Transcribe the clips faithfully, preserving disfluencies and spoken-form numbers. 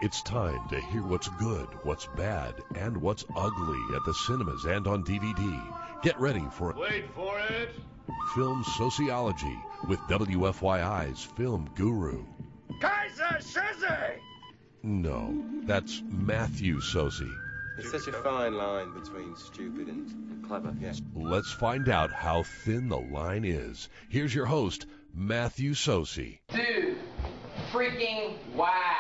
It's time to hear what's good, what's bad, and what's ugly at the cinemas and on D V D. Get ready for Wait for it. Film Sociology with W F Y I's film guru. Kaiser Soze! No, that's Matthew Sosi. There's such a fine line between stupid and, and clever. Yeah. Let's find out how thin the line is. Here's your host, Matthew Sosi. Dude, freaking wow.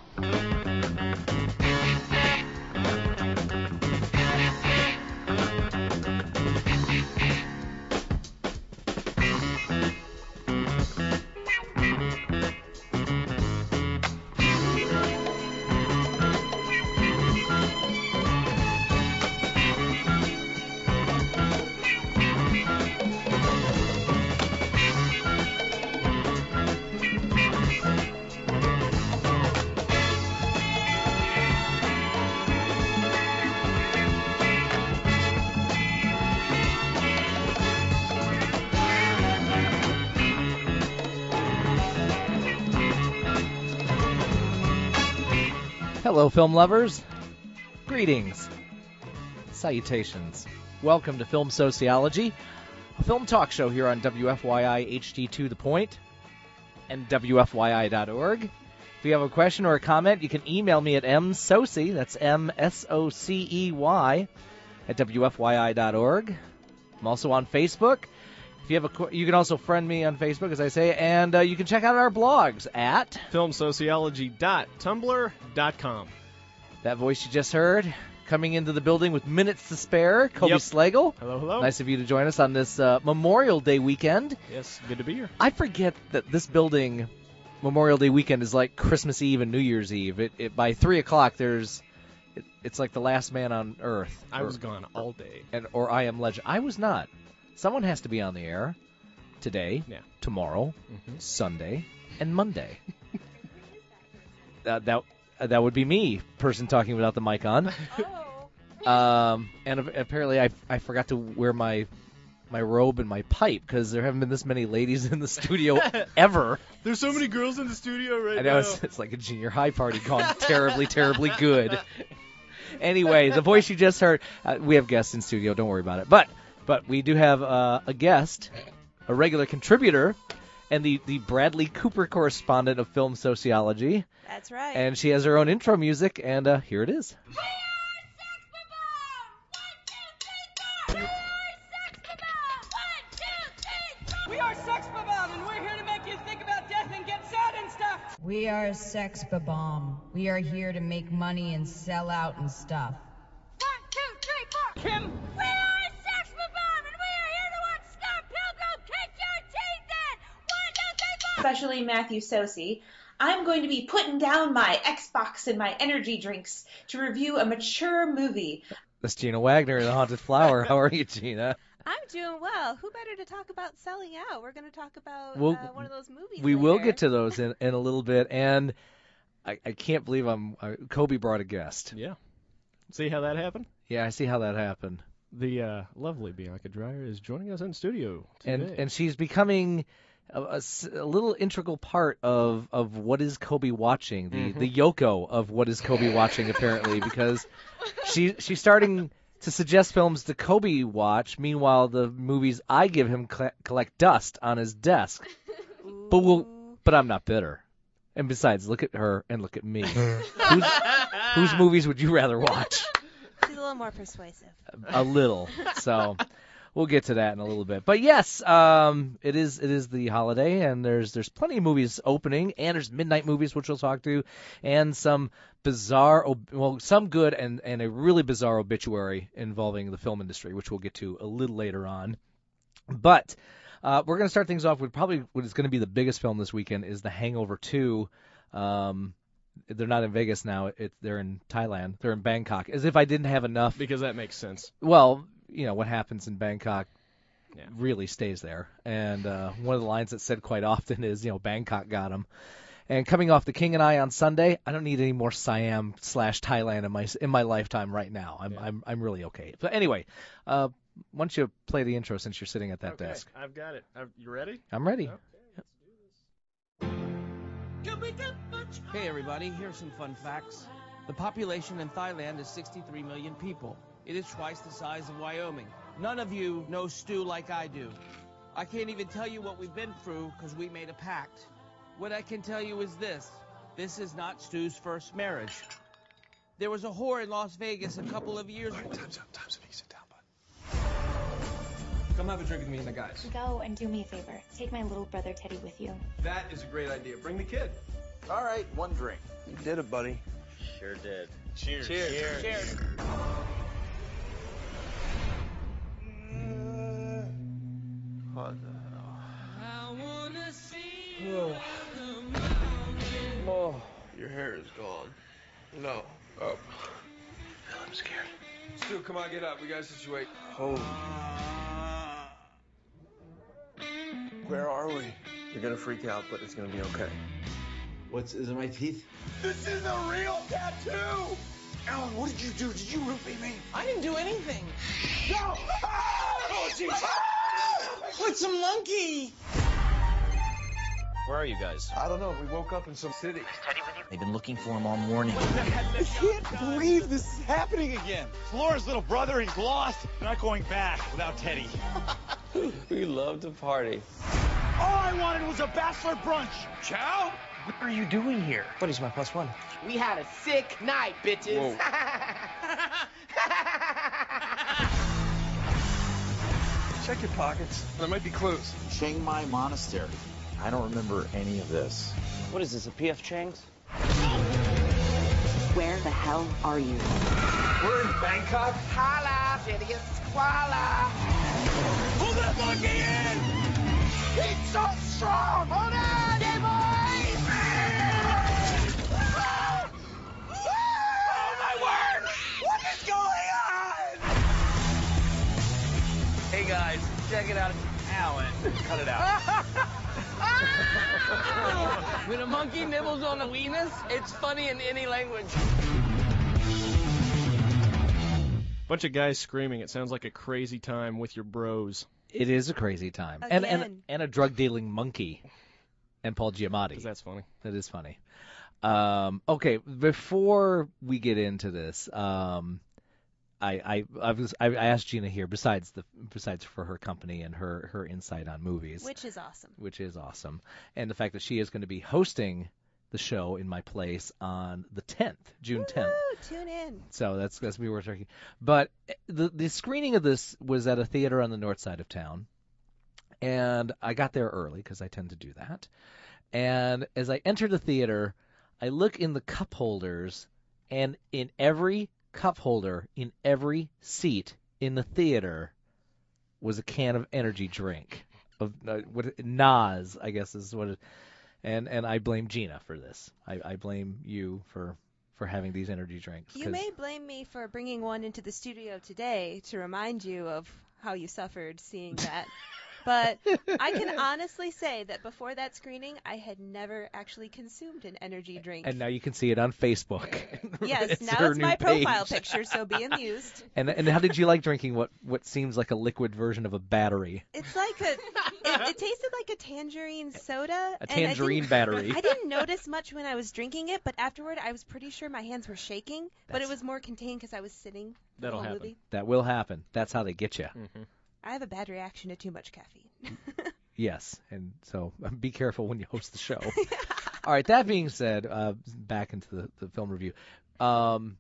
Hello, film lovers. Greetings. Salutations. Welcome to Film Sociology, a film talk show here on W F Y I H D two The Point and W F Y I dot org. If you have a question or a comment, you can email me at msocey, that's M S O C E Y, at W F Y I dot org. I'm also on Facebook. If you have a, you can also friend me on Facebook, as I say, and uh, you can check out our blogs at film sociology dot tumblr dot com. That voice you just heard, coming into the building with minutes to spare, Kobe Yep. Slagle. Hello, hello. Nice of you to join us on this uh, Memorial Day weekend. Yes, good to be here. I forget that this building, Memorial Day weekend, is like Christmas Eve and New Year's Eve. It, it by three o'clock, there's, it, it's like the last man on Earth. I or, was gone all day. and or I Am Legend. I was not. Someone has to be on the air today, Yeah. tomorrow, Mm-hmm. Sunday, and Monday. uh, that uh, that would be me, person talking without the mic on. um, and a- apparently, I I forgot to wear my my robe and my pipe because there haven't been this many ladies in the studio ever. There's so many girls in the studio right I know now. it's, it's like a junior high party gone terribly, terribly good. Anyway, the voice you just heard, uh, we have guests in studio. Don't worry about it. But but we do have uh, a guest, a regular contributor, and the, the Bradley Cooper correspondent of Film Sociology. That's right. And she has her own intro music, and uh, here it is. We are Sex Bomb, and we're here to make you think about death and get sad and stuff. We are Sex Bomb. We are here to make money and sell out and stuff. One, two, three, four. Kim. We are Sex Bomb, and we are here to watch Scott Pilgrim kick your teeth in. One, two, three, four. Especially Matthew Sosi, I'm going to be putting down my Xbox and my energy drinks to review a mature movie. That's Gina Wagner in The Haunted Flower. How are you, Gina? I'm doing well. Who better to talk about selling out? We're going to talk about Well, uh, one of those movies We later. will get to those in, in a little bit, and I, I can't believe I'm uh, Kobe brought a guest. Yeah. See how that happened? Yeah, I see how that happened. The uh, lovely Bianca Dreyer is joining us in studio today. And and she's becoming a, a s- a little integral part of, of what is Kobe watching, the, Mhm. the Yoko of what is Kobe watching, apparently, because she she's starting to suggest films to Kobe watch. Meanwhile, the movies I give him cl- collect dust on his desk. But we'll, but I'm not bitter. And besides, look at her and look at me. whose, whose movies would you rather watch? She's a little more persuasive. A little. So we'll get to that in a little bit. But yes, um, it is it is the holiday, and there's there's plenty of movies opening, and there's midnight movies, which we'll talk to, and some bizarre, ob- well, some good and, and a really bizarre obituary involving the film industry, which we'll get to a little later on. But uh, we're going to start things off with probably what is going to be the biggest film this weekend is The Hangover two. Um, they're not in Vegas now. It, they're in Thailand. They're in Bangkok. As if I didn't have enough. Because that makes sense. Well, you know, what happens in Bangkok Yeah. really stays there. And uh, one of the lines that's said quite often is, you know, Bangkok got him. And coming off The King and I on Sunday, I don't need any more Siam slash Thailand in my in my lifetime right now. I'm Yeah. I'm I'm really okay. But anyway, uh, why don't you play the intro since you're sitting at that Okay, desk? I've got it. I've, you ready? I'm ready. Okay, let's do this. Hey everybody, here's some fun facts. The population in Thailand is sixty-three million people. It is twice the size of Wyoming. None of you know Stu like I do. I can't even tell you what we've been through because we made a pact. What I can tell you is this. This is not Stu's first marriage. There was a whore in Las Vegas a couple of years ago. Time's up, time's up. You sit down, bud. Come have a drink with me and the guys. Go and do me a favor. Take my little brother Teddy with you. That is a great idea. Bring the kid. All right, one drink. You did it, buddy. Sure did. Cheers. Cheers. Cheers. Cheers. What the hell? Oh. Oh, your hair is gone. No. Oh. I'm scared. Stu, come on, get up. We got a situation. Holy. Where are we? You're gonna freak out, but it's gonna be okay. What's, is it my teeth? This is a real tattoo! Alan, what did you do? Did you roofie me? I didn't do anything. No! Oh, jeez! What's a monkey? Where are you guys? I don't know. We woke up in some city. They've been looking for him all morning. I can't believe this is happening again. It's Laura's little brother. He's lost. We're not going back without Teddy. We love to party. All I wanted was a bachelor brunch. Chow? What are you doing here? Buddy's my plus one. We had a sick night, bitches. Check your pockets. There might be clues. Chiang Mai Monastery. I don't remember any of this. What is this, a P F Chang's? Where the hell are you? We're in Bangkok. Holla, idiots, koala. Pull that monkey in! He's so strong! Hold on, hey boys! Oh my word! What is going on? Hey guys, check it out. Alan, cut it out. When a monkey nibbles on a weenus, it's funny in any language. Bunch of guys screaming. It sounds like a crazy time with your bros. It is a crazy time. And, and Again. and a drug-dealing monkey. And Paul Giamatti. 'Cause that's funny. That is funny. Um, okay, before we get into this, um, I I I, was, I I asked Gina here, besides the besides for her company and her, her insight on movies, Which is awesome. which is awesome, and the fact that she is going to be hosting the show in my place on the tenth, June tenth. Woo, tune in. So that's that's me worth talking. But the the screening of this was at a theater on the north side of town, and I got there early because I tend to do that. And as I entered the theater, I look in the cup holders, and in every cup holder, in every seat in the theater, was a can of energy drink of uh, what Nas, I guess is what it. And and I blame Gina for this. I, I blame you for for having these energy drinks. You 'cause- may blame me for bringing one into the studio today to remind you of how you suffered seeing that. But I can honestly say that before that screening, I had never actually consumed an energy drink. And now you can see it on Facebook. Yes, now her it's new my profile page. picture, so be amused. And and how did you like drinking what, what seems like a liquid version of a battery? It's like a, it, it tasted like a tangerine soda. A and I tangerine didn't- battery. I didn't notice much when I was drinking it, but afterward I was pretty sure my hands were shaking, but That's- it was more contained because I was sitting the That'll whole happen. movie. That will happen. That's how they get you. Mm-hmm. I have a bad reaction to too much caffeine. Yes, and so be careful when you host the show. All right, that being said, uh, back into the, the film review. Um,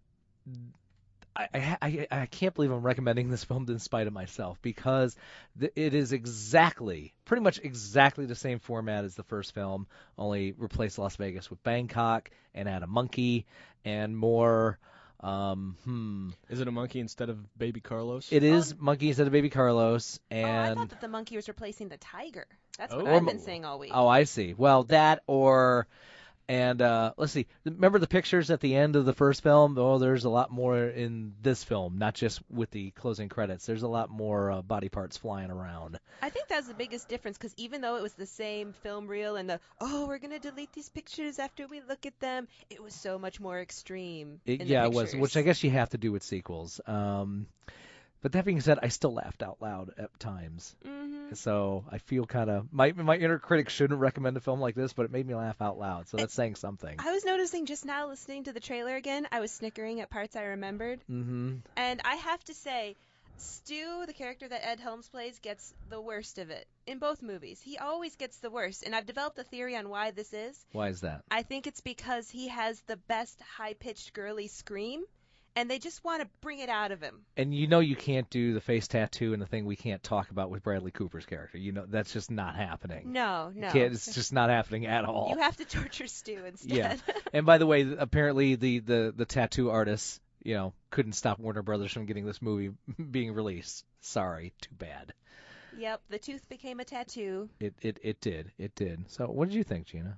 I, I, I I can't believe I'm recommending this film in spite of myself, because th- it is exactly, pretty much exactly the same format as the first film, only replace Las Vegas with Bangkok and add a monkey and more. Um, hmm. Is it a monkey instead of Baby Carlos? It is monkey instead of Baby Carlos, Oh, I and thought that the monkey was replacing the tiger. That's what Or I've mo- been saying all week. Oh, I see. Well, that or, and uh, let's see. Remember the pictures at the end of the first film? Oh, there's a lot more in this film, not just with the closing credits. There's a lot more uh, body parts flying around. I think that's the biggest difference, because even though it was the same film reel and the, oh, we're going to delete these pictures after we look at them, it was so much more extreme It, in yeah, the it was, pictures. which I guess you have to do with sequels. Um, But that being said, I still laughed out loud at times. Mm-hmm. So I feel kind of my my inner critic shouldn't recommend a film like this, but it made me laugh out loud. So that's saying something. I was noticing just now listening to the trailer again, I was snickering at parts I remembered. Mm-hmm. And I have to say, Stu, the character that Ed Helms plays, gets the worst of it in both movies. He always gets the worst, and I've developed a theory on why this is. Why is that? I think it's because he has the best high-pitched girly scream, and they just want to bring it out of him. And you know you can't do the face tattoo and the thing we can't talk about with Bradley Cooper's character. You know that's just not happening. No, no. You can't, it's just not happening at all. You have to torture Stu instead. Yeah. And by the way, apparently the, the, the tattoo artists, you know, couldn't stop Warner Brothers from getting this movie being released. Sorry, too bad. Yep, the tooth became a tattoo. It it it did. It did. So what did you think, Gina?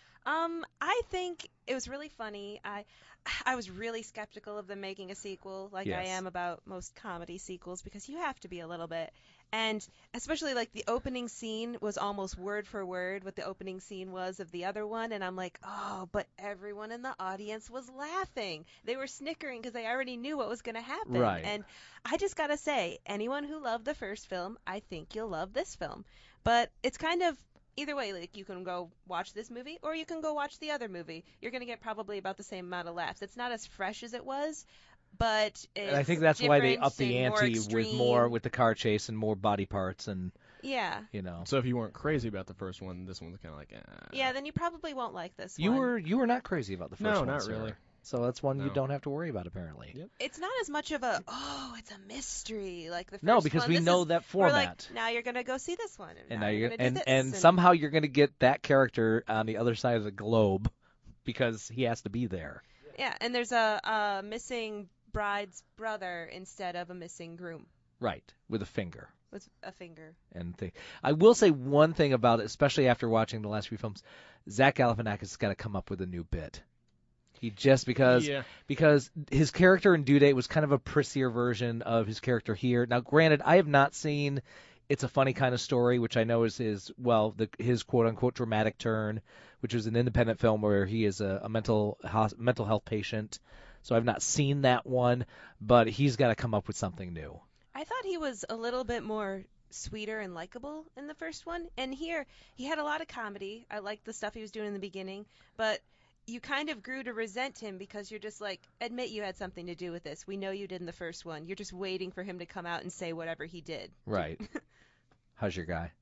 Um, I think it was really funny. I I was really skeptical of them making a sequel, like Yes. I am about most comedy sequels, because you have to be a little bit. And especially like the opening scene was almost word for word what the opening scene was of the other one, and I'm like, oh, but everyone in the audience was laughing. They were snickering because they already knew what was going to happen. Right. And I just got to say, anyone who loved the first film, I think you'll love this film. But it's kind of either way, like you can go watch this movie or you can go watch the other movie. You're going to get probably about the same amount of laughs. It's not as fresh as it was, but it's And I think that's why they different upped the and more ante with extreme. more with the car chase and more body parts and Yeah. you know. So if you weren't crazy about the first one, this one's kind of like, eh. Yeah, then you probably won't like this You one. were you were not crazy about the first No, one. not sir. really. So that's one you No. don't have to worry about apparently. Yep. It's not as much of a, oh, it's a mystery like the first No, because one. we This know is- that we're like, format. now you're going to go see this one. And, And now now you're you're going to and do and, this. somehow you're going to get that character on the other side of the globe because he has to be there. Yeah, and there's a, a missing bride's brother instead of a missing groom Right, with a finger. with a finger. And thing. I will say one thing about it, especially after watching the last few films, Zach Galifianakis has got to come up with a new bit. He just because Yeah. because his character in Due Date was kind of a prissier version of his character here. Now, granted, I have not seen It's a Funny Kind of Story, which I know is his well the, his quote unquote dramatic turn, which was an independent film where he is a, a mental hos, mental health patient. So I've not seen that one, but he's got to come up with something new. I thought he was a little bit more sweeter and likable in the first one. And here, he had a lot of comedy. I liked the stuff he was doing in the beginning. But you kind of grew to resent him because you're just like, admit you had something to do with this. We know you did in the first one. You're just waiting for him to come out and say whatever he did. Right. How's your guy?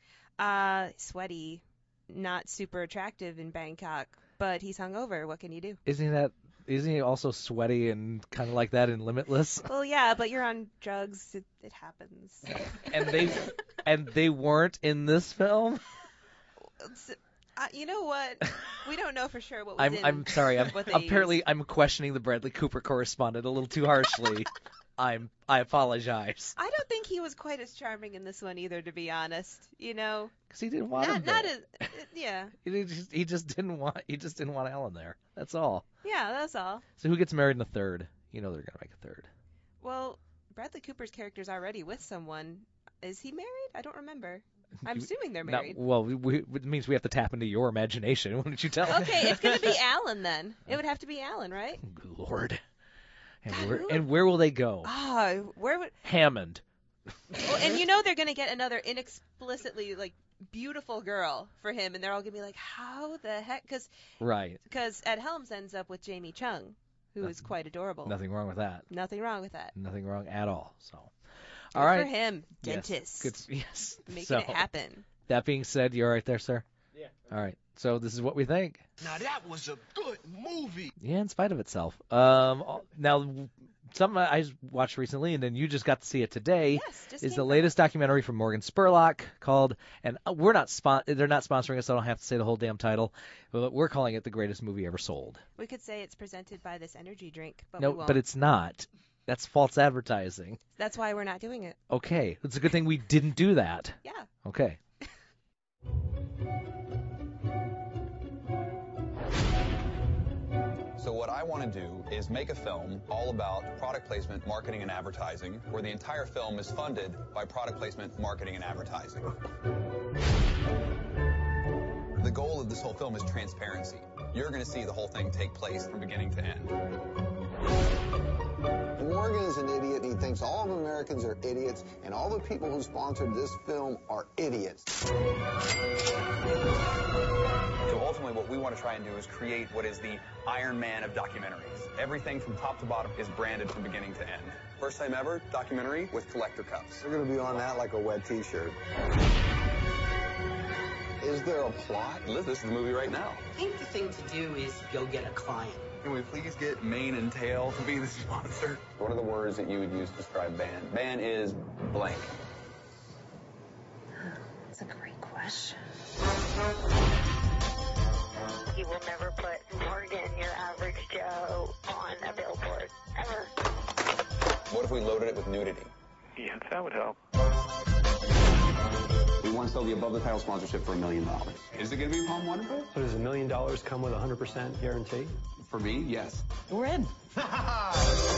Uh, sweaty, not super attractive in Bangkok, but he's hungover. What can you do? Isn't he that? Isn't he also sweaty and kind of like that in Limitless? Well, yeah, but you're on drugs. It, it happens. And they and they weren't in this film. It's- Uh, you know what? We don't know for sure what was I'm in I'm sorry. I'm what they apparently used. I'm questioning the Bradley Cooper correspondent a little too harshly. I'm I apologize. I don't think he was quite as charming in this one either, to be honest. You know, Because he didn't want not him not there. as yeah He just, he just didn't want he just didn't want Ellen there. That's all. yeah that's all. So who gets married in the third? You know they're gonna make a third. Well, Bradley Cooper's character's already with someone. Is he married? I don't remember. I'm You- assuming they're Now- married. well, we, we, it means we have to tap into your imagination. Why don't you tell? Okay, it's gonna be Alan then. It would have to be Alan, right? Good Lord. And God, where who and where will they go? Ah, where would? Hammond. Well, and you know they're gonna get another inexplicitly like beautiful girl for him, and they're all gonna be like, how the heck? Because Right. because Ed Helms ends up with Jamie Chung, who is quite adorable. Nothing wrong with that. Nothing wrong with that. Nothing wrong at all. So. Good All right. for him, Yes. dentist. Good. Yes. Making So, it happen. That being said, you all right there, sir? Yeah. All right. So this is what we think. Now that was a good movie. Yeah, in spite of itself. Um. Now, something I watched recently, and then you just got to see it today, Yes, just is came the from latest documentary from Morgan Spurlock called, and we're not spon- they're not sponsoring us, so I don't have to say the whole damn title, but we're calling it the greatest movie ever sold. We could say it's presented by this energy drink, but no, we won't. but it's not. That's false advertising. That's why we're not doing it. Okay, it's a good thing we didn't do that. Yeah. Okay. So what I want to do is make a film all about product placement, marketing, and advertising, where the entire film is funded by product placement, marketing, and advertising. The goal of this whole film is transparency. You're going to see the whole thing take place from beginning to end. Morgan is an idiot, and he thinks all of Americans are idiots, and all the people who sponsored this film are idiots. So ultimately what we want to try and do is create what is the Iron Man of documentaries. Everything from top to bottom is branded from beginning to end. First time ever, documentary with collector cups. They're going to be on that like a wet t-shirt. Is there a plot? Liz, this is the movie right now. I think the thing to do is go get a client. Can we please get Mane and Tail to be the sponsor? What are the words that you would use to describe Ban? Ban is blank. That's a great question. You will never put Morgan, your average Joe, on a billboard, ever. What if we loaded it with nudity? Yes, that would help. We want to sell the above the title sponsorship for a million dollars. Is it going to be Palm Wonderful? So does a million dollars come with a one hundred percent guarantee? For me, yes. We're in. Out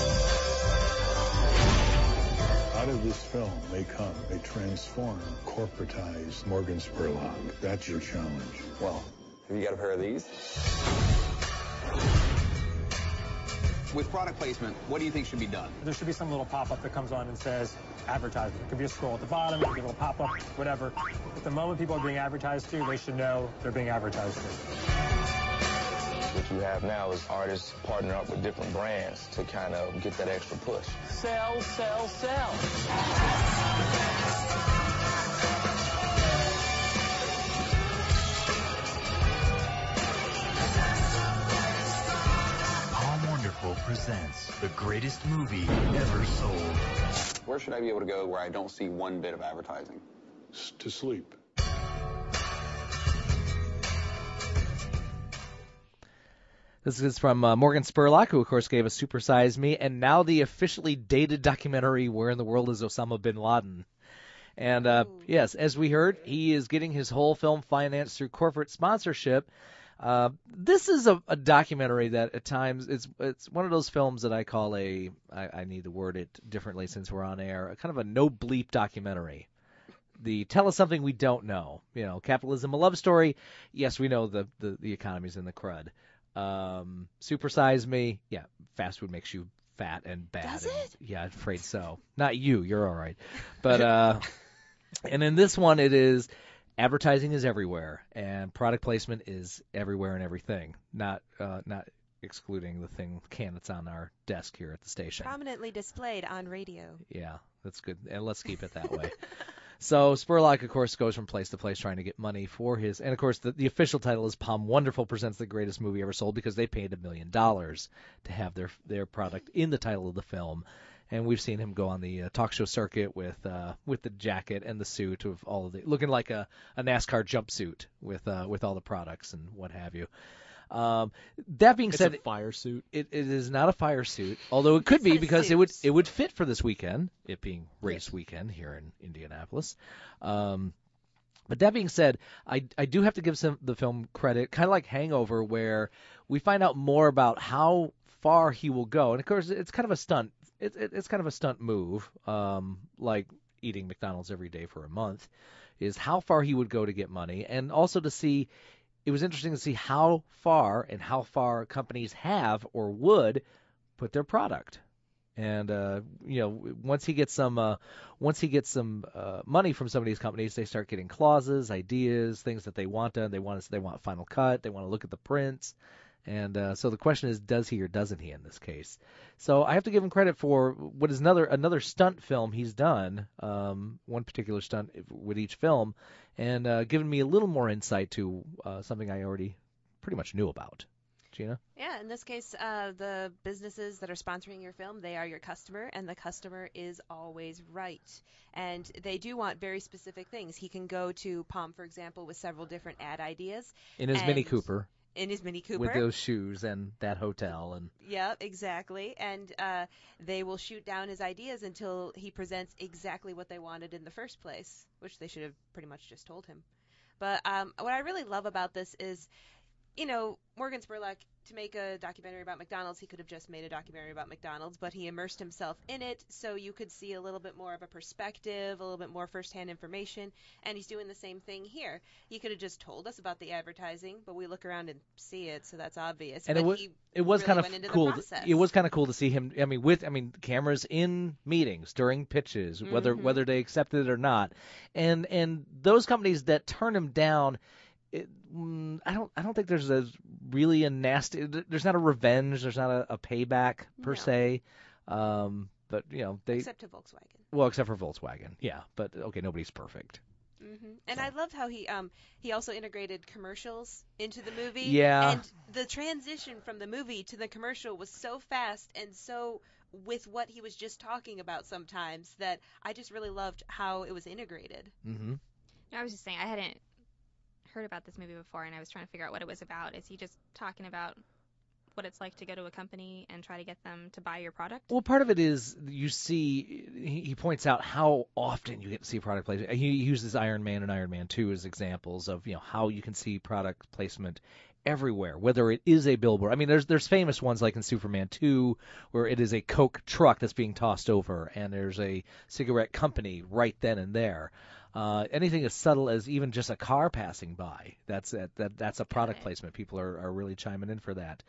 of this film may come a transformed, corporatized Morgan Spurlock. That's your challenge. Well, have you got a pair of these? With product placement, what do you think should be done? There should be some little pop-up that comes on and says advertisement. It could be a scroll at the bottom, it could be a little pop-up, whatever. At the moment people are being advertised to, they should know they're being advertised to. What you have now is artists partner up with different brands to kind of get that extra push. Sell, sell, sell. Palm Wonderful presents the greatest movie ever sold. Where should I be able to go where I don't see one bit of advertising? S- to sleep. This is from uh, Morgan Spurlock, who, of course, gave us Super Size Me, and now the officially dated documentary, Where in the World is Osama bin Laden? And, uh, yes, as we heard, he is getting his whole film financed through corporate sponsorship. Uh, this is a, a documentary that at times, it's it's one of those films that I call a, I, I need to word it differently since we're on air, a kind of a no-bleep documentary. The tell us something we don't know. You know, capitalism, a love story. Yes, we know the, the, the economy's in the crud. Um, Super Size Me, yeah, fast food makes you fat and bad. Does and, it? Yeah, I'm afraid so. Not you, you're all right. But, uh, and in this one, it is advertising is everywhere, and product placement is everywhere and everything, not, uh, not excluding the thing can that's on our desk here at the station. Prominently displayed on radio. Yeah, that's good, and let's keep it that way. So Spurlock, of course, goes from place to place trying to get money for his, and of course the, the official title is Palm Wonderful presents the greatest movie ever sold because they paid a million dollars to have their their product in the title of the film, and we've seen him go on the uh, talk show circuit with uh, with the jacket and the suit of all of the, looking like a, a NASCAR jumpsuit with uh, with all the products and what have you. Um, that being it's said, a fire suit. It, it is not a fire suit, although it could be because it would it would fit for this weekend, it being race yes. weekend here in Indianapolis. Um, but that being said, I, I do have to give some the film credit, kind of like Hangover, where we find out more about how far he will go, and of course it's kind of a stunt. It, it, it's kind of a stunt move, um, like eating McDonald's every day for a month, is how far he would go to get money, and also to see. It was interesting to see how far and how far companies have or would put their product. And uh, you know, once he gets some, uh, once he gets some uh, money from some of these companies, they start getting clauses, ideas, things that they want done. They want they want final cut. They want to look at the prints. And uh, so the question is, does he or doesn't he in this case? So I have to give him credit for what is another another stunt film he's done, um, one particular stunt with each film, and uh, given me a little more insight to uh, something I already pretty much knew about. Gina? Yeah, in this case, uh, the businesses that are sponsoring your film, they are your customer, and the customer is always right. And they do want very specific things. He can go to Palm, for example, with several different ad ideas. In his Mini Cooper. In his Mini Cooper. With those shoes and that hotel. and Yeah, exactly. And uh, they will shoot down his ideas until he presents exactly what they wanted in the first place, which they should have pretty much just told him. But um, what I really love about this is, you know, Morgan Spurlock, to make a documentary about McDonald's, he could have just made a documentary about McDonald's, but he immersed himself in it so you could see a little bit more of a perspective, a little bit more firsthand information, and he's doing the same thing here. He could have just told us about the advertising, but we look around and see it, so that's obvious. And but it was he it was really kind went of into the cool. process. It was kind of cool to see him. I mean, with I mean, cameras in meetings during pitches, whether Mhm. whether they accepted it or not, and and those companies that turn him down. It, mm, I don't. I don't think there's a really a nasty. There's not a revenge. There's not a, a payback per No. se. Um, but you know they. Except to Volkswagen. Well, except for Volkswagen, yeah. But okay, nobody's perfect. hmm And I loved how he um he also integrated commercials into the movie. Yeah. And the transition from the movie to the commercial was so fast and so with what he was just talking about sometimes that I just really loved how it was integrated. Mm-hmm. I was just saying I hadn't heard about this movie before, and I was trying to figure out what it was about. Is he just talking about what it's like to go to a company and try to get them to buy your product? Well, part of it is you see, he, he points out how often you get to see product placement. He uses Iron Man and Iron Man two as examples of, you know, how you can see product placement everywhere, whether it is a billboard. I mean, there's there's famous ones like in Superman two where it is a Coke truck that's being tossed over, and there's a cigarette company right then and there. Uh, anything as subtle as even just a car passing by, that's a, that that's a product placement. People are, are really chiming in for that.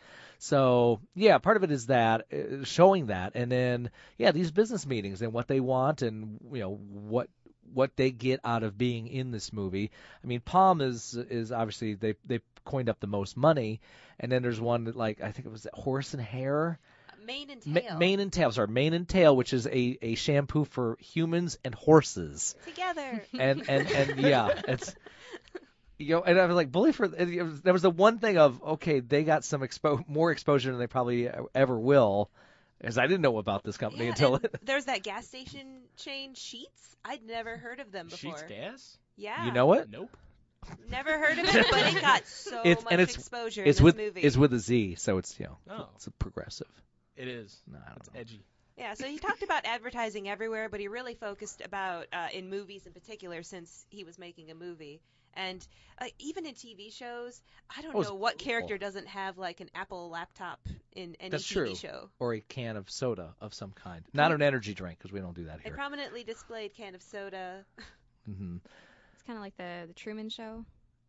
So yeah, part of it is that uh, showing that, and then yeah, these business meetings and what they want, and you know what what they get out of being in this movie. I mean, Palm is is obviously they they coined up the most money, and then there's one that, like, I think it was Horse and Hair. Mane and Ma- tail. Mane and Tail, sorry, Mane and Tail, which is a, a shampoo for humans and horses. Together. And and, and yeah, it's you know, and I was like, bully for it was, that was the one thing of okay, they got some expo- more exposure than they probably ever will, because I didn't know about this company Yeah, until and there's that gas station chain, Sheetz. I'd never heard of them before. Sheetz Gas? Yeah. you know it. Nope. Never heard of it, but it got so It's much and it's exposure it's in with this movie. it's with a Z, so it's you know Oh. it's a progressive. It is. No, I don't It's know. edgy. Yeah, so he talked about advertising everywhere, but he really focused about uh, in movies in particular, since he was making a movie. And uh, even in T V shows, I don't Oh, it's know what cool. character doesn't have like an Apple laptop in any That's T V true. show. Or a can of soda of some kind, not an energy drink, because we don't do that A here. prominently displayed can of soda. hmm It's kind of like the the Truman Show,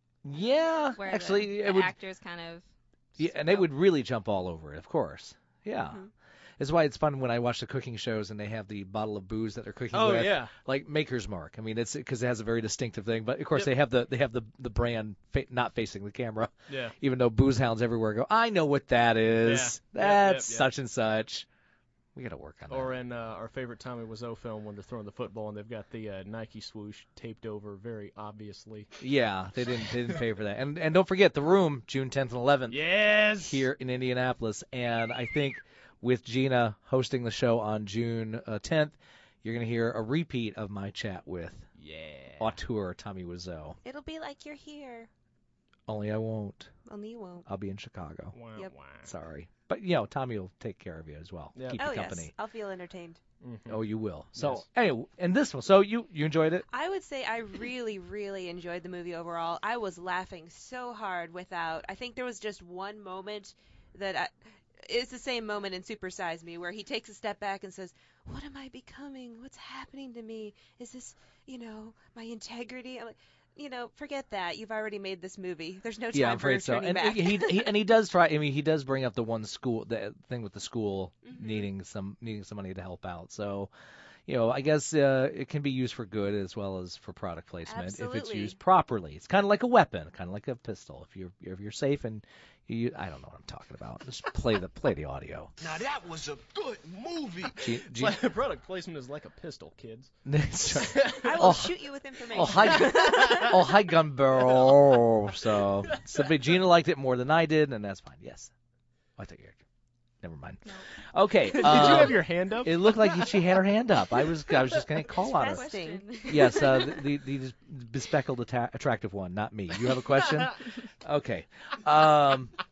Yeah, where actually, the, it the would. actors kind of. Yeah, and they would really jump all over it, of course. Yeah. Mhm. It's why it's fun when I watch the cooking shows and they have the bottle of booze that they're cooking Oh, with, yeah. like Maker's Mark. I mean, it's because it has a very distinctive thing. But of course, Yep. they have the they have the the brand fa- not facing the camera. Yeah. Even though booze hounds everywhere go, I know what that is. Yeah. Yep, yep, That's yep. such and such. We got to work on that. Or in uh, our favorite Tommy Wiseau film when they're throwing the football and they've got the uh, Nike swoosh taped over very obviously. Yeah, they didn't they didn't pay for that. And and don't forget The Room, June tenth and eleventh. Yes. Here in Indianapolis, and I think with Gina hosting the show on June uh, tenth, you're going to hear a repeat of my chat with Yeah. auteur Tommy Wiseau. It'll be like you're here. Only I won't. Only you won't. I'll be in Chicago. Wow, Yep. wow. Sorry. But, you know, Tommy will take care of you as well. Yep. Keep Oh you yes, company. I'll feel entertained. Mhm. Oh, you will. So, Yes. anyway, and this one. So, you, you enjoyed it? I would say I really, really enjoyed the movie overall. I was laughing so hard without. I think there was just one moment that I. It's the same moment in Super Size Me where he takes a step back and says, "What am I becoming? What's happening to me? Is this, you know, my integrity?" I'm like, you know, forget that. You've already made this movie. There's no time Yeah, I'm for afraid so. turning And back. he, he and he does try. I mean, he does bring up the one school, the thing with the school Mhm. needing some needing some money to help out. So, you know, I guess uh, it can be used for good as well as for product placement if it's Absolutely. used properly. It's kind of like a weapon, kind of like a pistol. If you're if you're safe and you, I don't know what I'm talking about. Just play the play the audio. Now that was a good movie. G, G, Pla- Product placement is like a pistol, kids. I will oh, shoot you with information. oh hi, oh hi, gun barrel. So, so but Gina liked it more than I did, and that's fine. Yes, oh, I think you're. Never mind. Okay. Did uh, you have your hand up? It looked like she had her hand up. I was I was just going to call on her. Question. Yes, uh, the, the the bespectacled atta- attractive one, not me. You have a question? Okay. Um,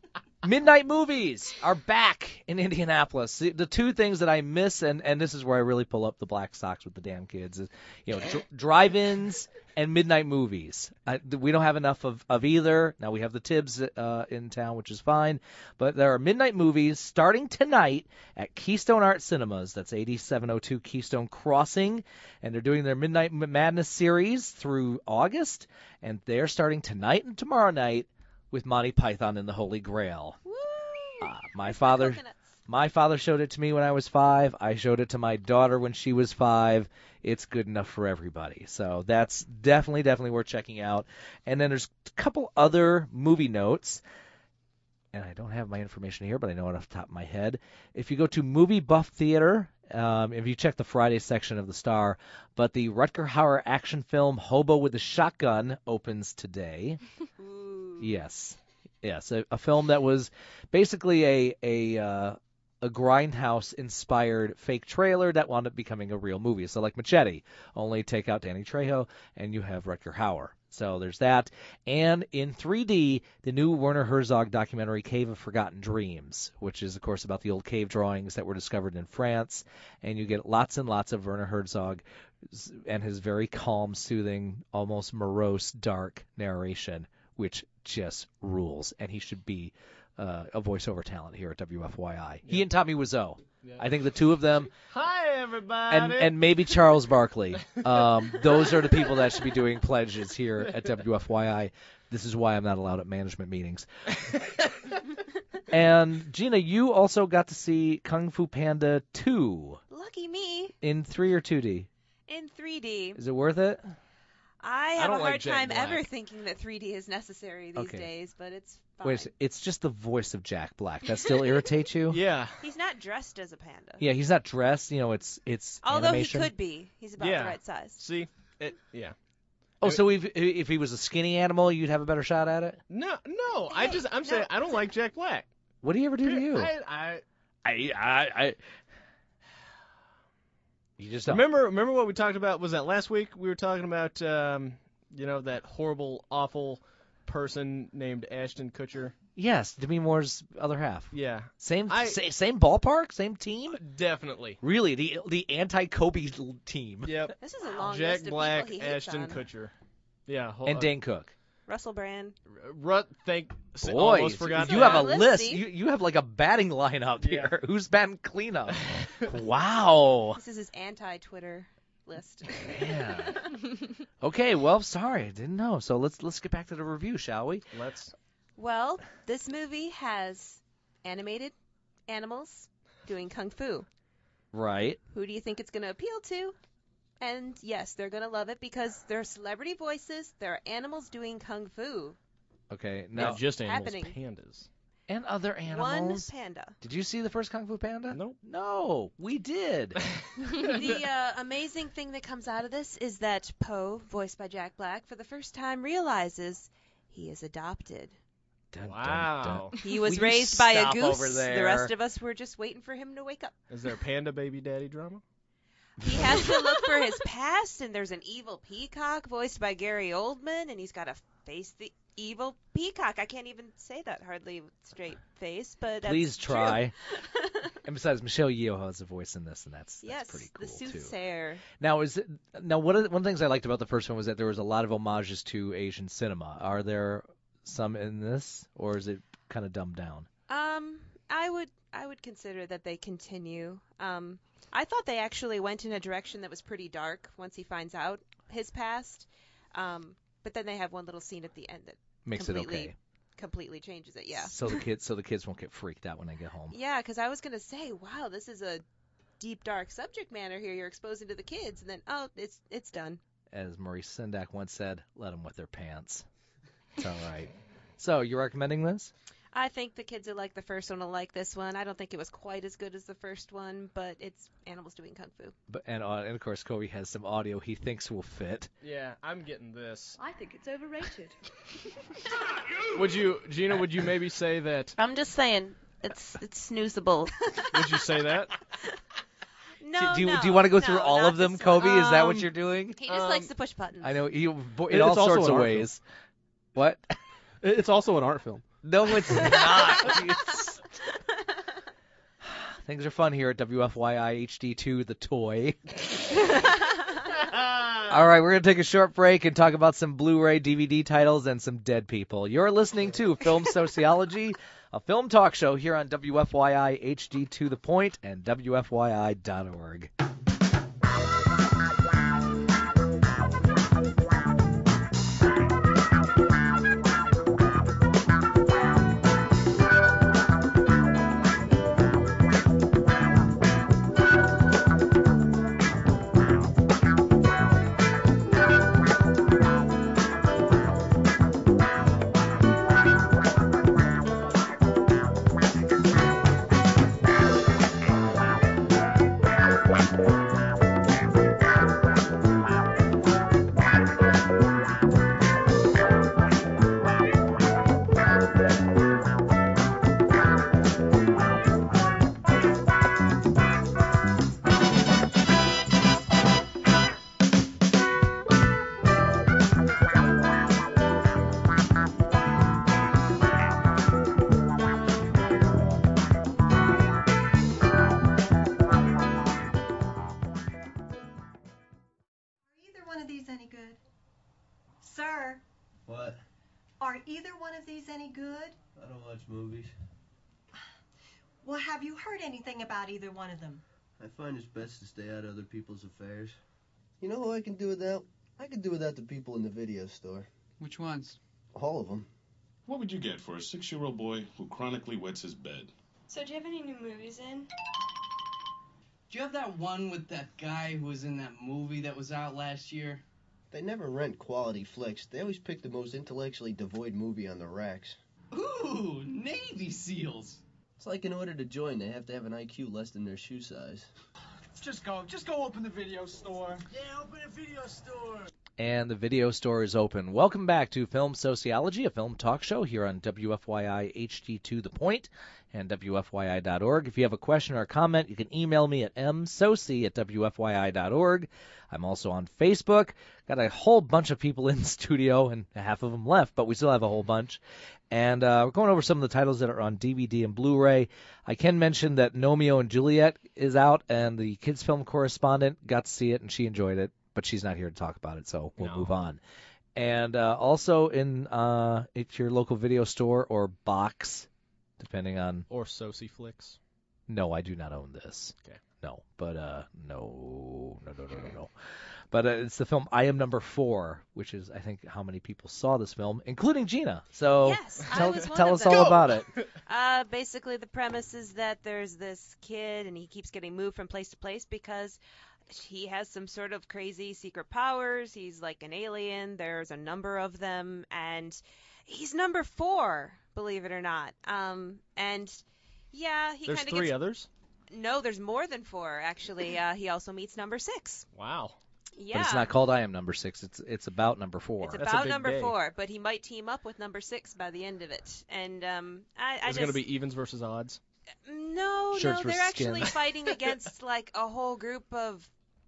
Midnight movies are back in Indianapolis. The, the two things that I miss, and, and this is where I really pull up the black socks with the damn kids, is you know dr- drive-ins and midnight movies. I, we don't have enough of, of either. Now we have the Tibbs uh, in town, which is fine, but there are midnight movies starting tonight at Keystone Art Cinemas. That's eighty-seven oh two Keystone Crossing, and they're doing their Midnight Madness series through August, and they're starting tonight and tomorrow night with Monty Python and the Holy Grail. Uh, my father, my father showed it to me when I was five. I showed it to my daughter when she was five. It's good enough for everybody. So that's definitely, definitely worth checking out. And then there's a couple other movie notes. And I don't have my information here, but I know it off the top of my head. If you go to Movie Buff Theater, um, if you check the Friday section of the Star, but the Rutger Hauer action film Hobo with a Shotgun opens today. Yes, yes, a, a film that was basically a a uh, a Grindhouse-inspired fake trailer that wound up becoming a real movie. So like Machete, only take out Danny Trejo and you have Rutger Hauer. So there's that. And in three D, the new Werner Herzog documentary Cave of Forgotten Dreams, which is, of course, about the old cave drawings that were discovered in France. And you get lots and lots of Werner Herzog and his very calm, soothing, almost morose, dark narration, which just rules. And he should be uh, a voiceover talent here at W F Y I. He and Tommy Wiseau. Yeah. I think the two of them. Hi, everybody. And and maybe Charles Barkley. Um, those are the people that should be doing pledges here at W F Y I. This is why I'm not allowed at management meetings. And Gina, you also got to see Kung Fu Panda two. Lucky me. In three or two D? In three D. Is it worth it? I have I a hard like time Jack Black. ever thinking that three D is necessary these Okay. days, but it's fine. Wait, a sec- it's just the voice of Jack Black. That still irritates you? Yeah. He's not dressed as a panda. Yeah, he's not dressed. You know, it's it's Although animation. he could be. He's about Yeah. the right size. See, it. Yeah. Oh, so if if he was a skinny animal, you'd have a better shot at it? No, no. I just, I'm saying, I don't like Jack Black. What did he ever do to you? I, I, I, I, I you just don't. remember, remember what we talked about? Was that last week? We were talking about, um, you know, that horrible, awful person named Ashton Kutcher. Yes, Demi Moore's other half. Yeah. Same, I- sa- same ballpark, same team. Definitely. Really, the the anti-Kobe l- team. Yep. This is a long Jack list of Black, people he hates Ashton on. Kutcher. Yeah. Hold And on. Dane Cook. Russell Brand. Rut, thank. Boy, almost forgot you that. have a Let's list. see. You you have like a batting lineup Yeah. here. Who's batting cleanup? Wow. This is his anti-Twitter list. Yeah. Okay. Well, sorry, I didn't know. So let's let's get back to the review, shall we? Let's. Well, this movie has animated animals doing kung fu. Right. Who do you think it's going to appeal to? And yes, they're going to love it because there are celebrity voices, there are animals doing kung fu. Okay. Not Now, just animals, happening. pandas. and other One animals. panda. Did you see the first Kung Fu Panda? Nope. No, we did. The uh, amazing thing that comes out of this is that Poe, voiced by Jack Black, for the first time realizes he is adopted. Dun, dun, Wow. dun. He was Will you raised by a stop goose. over there? The rest of us were just waiting for him to wake up. Is there panda baby daddy drama? He has to look for his past, and there's an evil peacock voiced by Gary Oldman, and he's got to face the evil peacock. I can't even say that hardly with a straight face, but that's Please true. try. And besides, Michelle Yeoh has a voice in this, and that's, that's Yes, pretty cool the too. soothsayer. Now, is it now one of the, one of the things I liked about the first one was that there was a lot of homages to Asian cinema. Are there some in this, or is it kind of dumbed down? Um, I would I would consider that they continue. Um, I thought they actually went in a direction that was pretty dark once he finds out his past. Um, but then they have one little scene at the end that Makes it completely, okay. completely changes it. Yeah. So the kids, so the kids won't get freaked out when they get home. Yeah, because I was gonna say, wow, this is a deep, dark subject matter here you're exposing to the kids, and then oh, it's it's done. As Maurice Sendak once said, "Let them wet their pants." It's all right. So you recommending this? I think the kids who like the first one will like this one. I don't think it was quite as good as the first one, but it's animals doing kung fu. But and uh, and of course, Kobe has some audio he thinks will fit. Yeah, I'm getting this. I think it's overrated. Would you, Gina? Would you maybe say that? I'm just saying, it's it's snoozable. Would you say that? No, do, do you no, do you want to go no, through all not of them, this Kobe? one. Is that what Um, you're doing? He just Um, likes to push buttons. I know you in It's all also sorts an of art ways. What? It's also an art film. No, it's not. It's... Things are fun here at W F Y I H D two, the toy. All right, we're going to take a short break and talk about some Blu-ray D V D titles and some dead people. You're listening to Film Sociology, a film talk show here on W F Y I H D two The Point and W F Y I dot org. Sir, What? are either one of these any good? I don't watch movies. Well, have you heard anything about either one of them? I find it's best to stay out of other people's affairs. You know who I can do without? I can do without the people in the video store. Which ones? All of them. What would you get for a six-year-old boy who chronically wets his bed? So do you have any new movies in? Do you have that one with that guy who was in that movie that was out last year? They never rent quality flicks. They always pick the most intellectually devoid movie on the racks. Ooh, Navy SEALs. It's like in order to join, they have to have an I Q less than their shoe size. Just go. Just go open the video store. Yeah, open a video store. And the video store is open. Welcome back to Film Sociology, a film talk show here on W F Y I H D two The Point and W F Y I dot org. If you have a question or a comment, you can email me at m soci at W F Y I dot org. I'm also on Facebook. Got a whole bunch of people in the studio, and half of them left, but we still have a whole bunch. And uh, we're going over some of the titles that are on D V D and Blu-ray. I can mention that Nomeo and Juliet is out, and the Kids Film Correspondent got to see it, and she enjoyed it. But she's not here to talk about it, so we'll No. move on. And uh, also in uh, it's your local video store or box, depending on... Or SociFlix. No, I do not own this. Okay. No, but uh, no, no, no, no, no, no. But uh, it's the film I Am Number Four, which is, I think, how many people saw this film, including Gina. So Yes, I tell, was one tell of us them. all about it. Uh, basically, the premise is that there's this kid, and he keeps getting moved from place to place because he has some sort of crazy secret powers. He's like an alien. There's a number of them, and he's number four, believe it or not. Um, and yeah, he There's kind of three gets... others? No, there's more than four, actually. Uh, he also meets number six. Wow. Yeah. But it's not called I Am Number Six. It's it's about number four. It's about number four, but he might team up with number six by the end of it. And um, I, I Is just it going to be evens versus odds? no, Shirts no, for they're actually skin. fighting against like a whole group of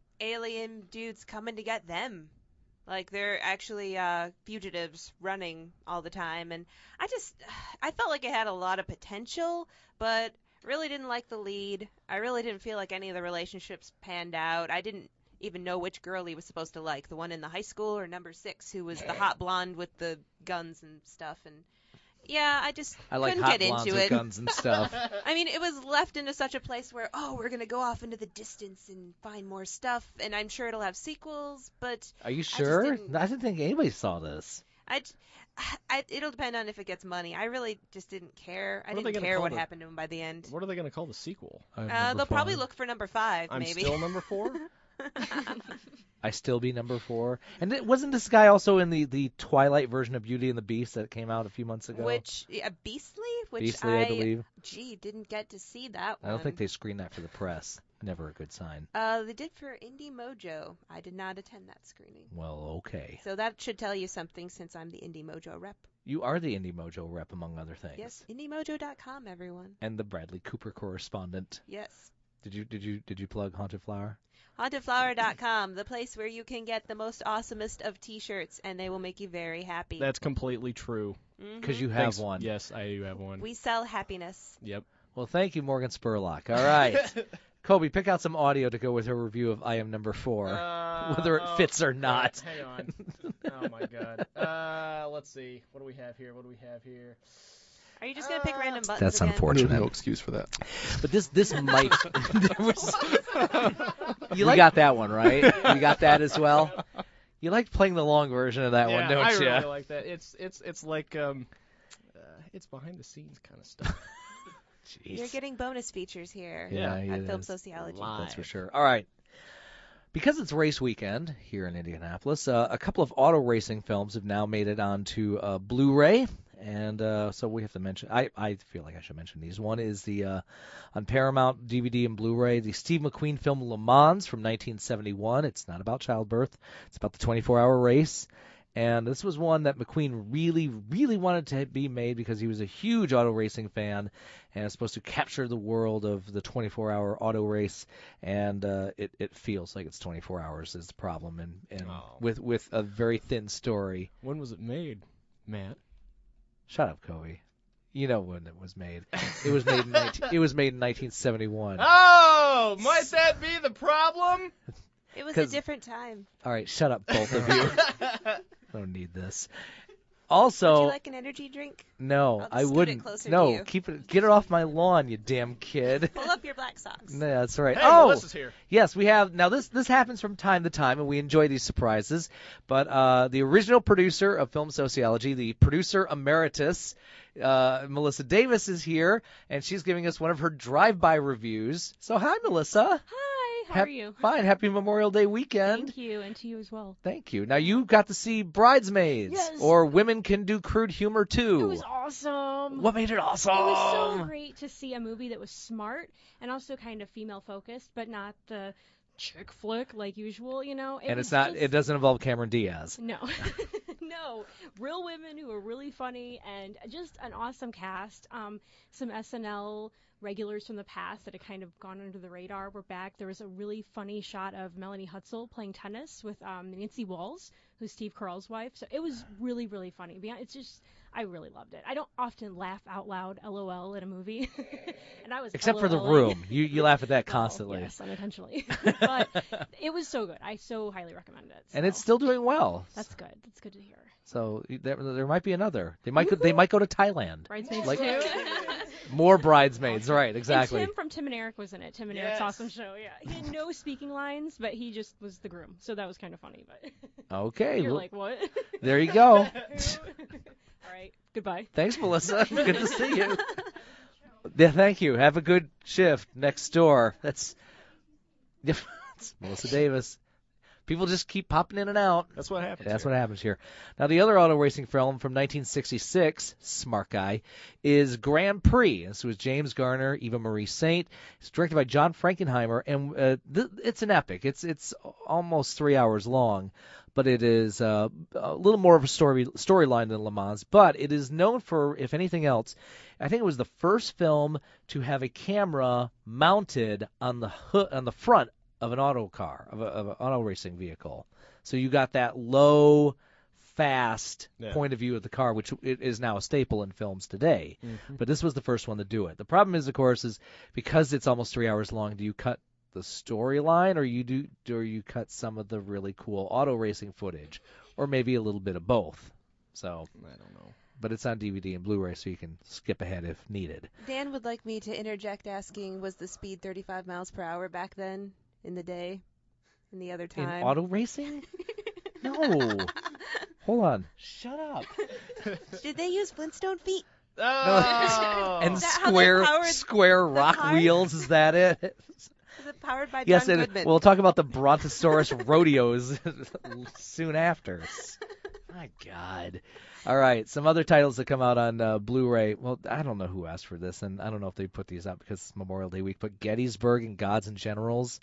alien dudes coming to get them. Like they're actually uh, fugitives running all the time, and I just I felt like it had a lot of potential, but really didn't like the lead. I really didn't feel like any of the relationships panned out. I didn't even know which girl he was supposed to like, the one in the high school or number six who was the hot blonde with the guns and stuff. And yeah, I just I like couldn't hot get blondes into with it. guns and stuff. I mean, it was left into such a place where, oh, we're going to go off into the distance and find more stuff, and I'm sure it'll have sequels, but Are you I just sure? didn't- I didn't think anybody saw this. I, I, it'll depend on if it gets money. I really just didn't care. I What are they didn't gonna care call what the- happened to him by the end. What are they going to call the sequel? Uh, they'll probably look for number five, I'm maybe. still number four? I still be number four. And it, wasn't this guy also in the, the Twilight version of Beauty and the Beast that came out a few months ago? Which, yeah, Beastly? Which Beastly, I believe. Gee, didn't get to see that I one. don't think they screened that for the press. Never a good sign. Uh, they did for Indie Mojo. I did not attend that screening. Well, okay. So that should tell you something since I'm the Indie Mojo rep. You are the Indie Mojo rep, among other things. Yes, indie mojo dot com, everyone. And the Bradley Cooper correspondent. Yes. Did you did you did you plug Haunted Flower? haunted flower dot com, the place where you can get the most awesomest of T-shirts, and they will make you very happy. That's completely true. Because you have Thanks. one. Yes, I do have one. We sell happiness. Yep. Well, thank you, Morgan Spurlock. All right. Kobe, pick out some audio to go with her review of I Am Number Four, Uh, whether it oh, fits or not. Hang on. Oh, my God. Uh, let's see. What do we have here? What do we have here? Are you just going to pick random buttons That's again? unfortunate. No excuse for that. But this this might. there was, you like, got that one, right? You got that as well? You liked playing the long version of that yeah, one, don't I you? really like that. It's it's it's like um, uh, it's behind the scenes kind of stuff. Jeez. You're getting bonus features here Yeah, at it Film is. Sociology. That's for sure. All right. Because it's race weekend here in Indianapolis, uh, a couple of auto racing films have now made it onto uh, Blu-ray, and uh, so we have to mention. I, I feel like I should mention these. One is the uh, on Paramount D V D and Blu-ray, the Steve McQueen film Le Mans from nineteen seventy-one. It's not about childbirth; it's about the twenty-four hour race. And this was one that McQueen really, really wanted to be made because he was a huge auto racing fan and was supposed to capture the world of the twenty-four hour auto race. And uh, it, it feels like it's twenty-four hours is the problem, and, and Oh. with with a very thin story. When was it made, Matt? Shut up, Kobe. You know when it was made. It was made in nineteen, it was made in nineteen seventy-one. Oh, might that be the problem? It was a 'Cause- different time. All right, shut up, both of you. I don't need this. Also, Would you like an energy drink? no, I'll I scoot it wouldn't. closer to No, you. keep it. Get it off my lawn, you damn kid. Pull up your black socks. No, that's right. Hey, oh, Melissa's here. yes, we have. Now this this happens from time to time, and we enjoy these surprises. But uh, the original producer of Film Sociology, the producer emeritus, uh, Melissa Davis, is here, and she's giving us one of her drive-by reviews. So hi, Melissa. Hi, how Hap- are you? Fine. Happy Memorial Day weekend. Thank you, and to you as well. Thank you. Now you got to see Bridesmaids, Yes. or Women Can Do Crude Humor Too. It was awesome. What made it awesome? It was so great to see a movie that was smart and also kind of female focused, but not the chick flick like usual, you know. It and was it's not. just- It doesn't involve Cameron Diaz. No, no, real women who are really funny and just an awesome cast. Um, some S N L regulars from the past that had kind of gone under the radar were back. There was a really funny shot of Melanie Hutzel playing tennis with um, Nancy Walls, who's Steve Carell's wife. So it was really, really funny. Beyond- It's just, I really loved it. I don't often laugh out loud, LOL, in a movie, and I was Except for The LOLing. Room. You you laugh at that Well, constantly. yes, unintentionally. But it was so good. I so highly recommend it. And so. it's still doing well. That's good. That's good to hear. So there, there might be another. They might go, they might go to Thailand. Bridesmaids Like too. more bridesmaids, right? Exactly. And Tim from Tim and Eric was in it. Tim and Eric's awesome show. Yeah, he had no speaking lines, but he just was the groom, so that was kind of funny. But Okay. you're well, like, what? there you go. All right. Goodbye. Thanks, Melissa. Good to see you. Yeah, thank you. Have a good shift next door. That's, it's Melissa Davis. People just keep popping in and out. That's what happens. That's here. what happens here. Now, the other auto racing film from nineteen sixty-six, smart guy, is Grand Prix. This was James Garner, Eva Marie Saint. It's directed by John Frankenheimer, and uh, th- it's an epic. It's it's almost three hours long, but it is uh, a little more of a story storyline than Le Mans. But it is known for, if anything else, I think it was the first film to have a camera mounted on the hood, on the front of an auto car, of, a, of an auto racing vehicle. So you got that low, fast Yeah. point of view of the car, which it is now a staple in films today. Mhm. But this was the first one to do it. The problem is, of course, is because it's almost three hours long, do you cut the storyline, or you do, or you cut some of the really cool auto racing footage, or maybe a little bit of both? So I don't know. But it's on D V D and Blu-ray, so you can skip ahead if needed. Dan would like me to interject asking, was the speed thirty-five miles per hour back then, in the day, in the other In time? auto racing? No. Hold on. Shut up. Did they use Flintstone feet? Oh. And Is that how they square powered square the rock car? wheels, is that it? Is it powered by Yes, John and Goodman? we'll talk about the Brontosaurus rodeos soon after. My God. All right, some other titles that come out on uh, Blu-ray. Well, I don't know who asked for this, and I don't know if they put these out because it's Memorial Day week, but Gettysburg and Gods and Generals.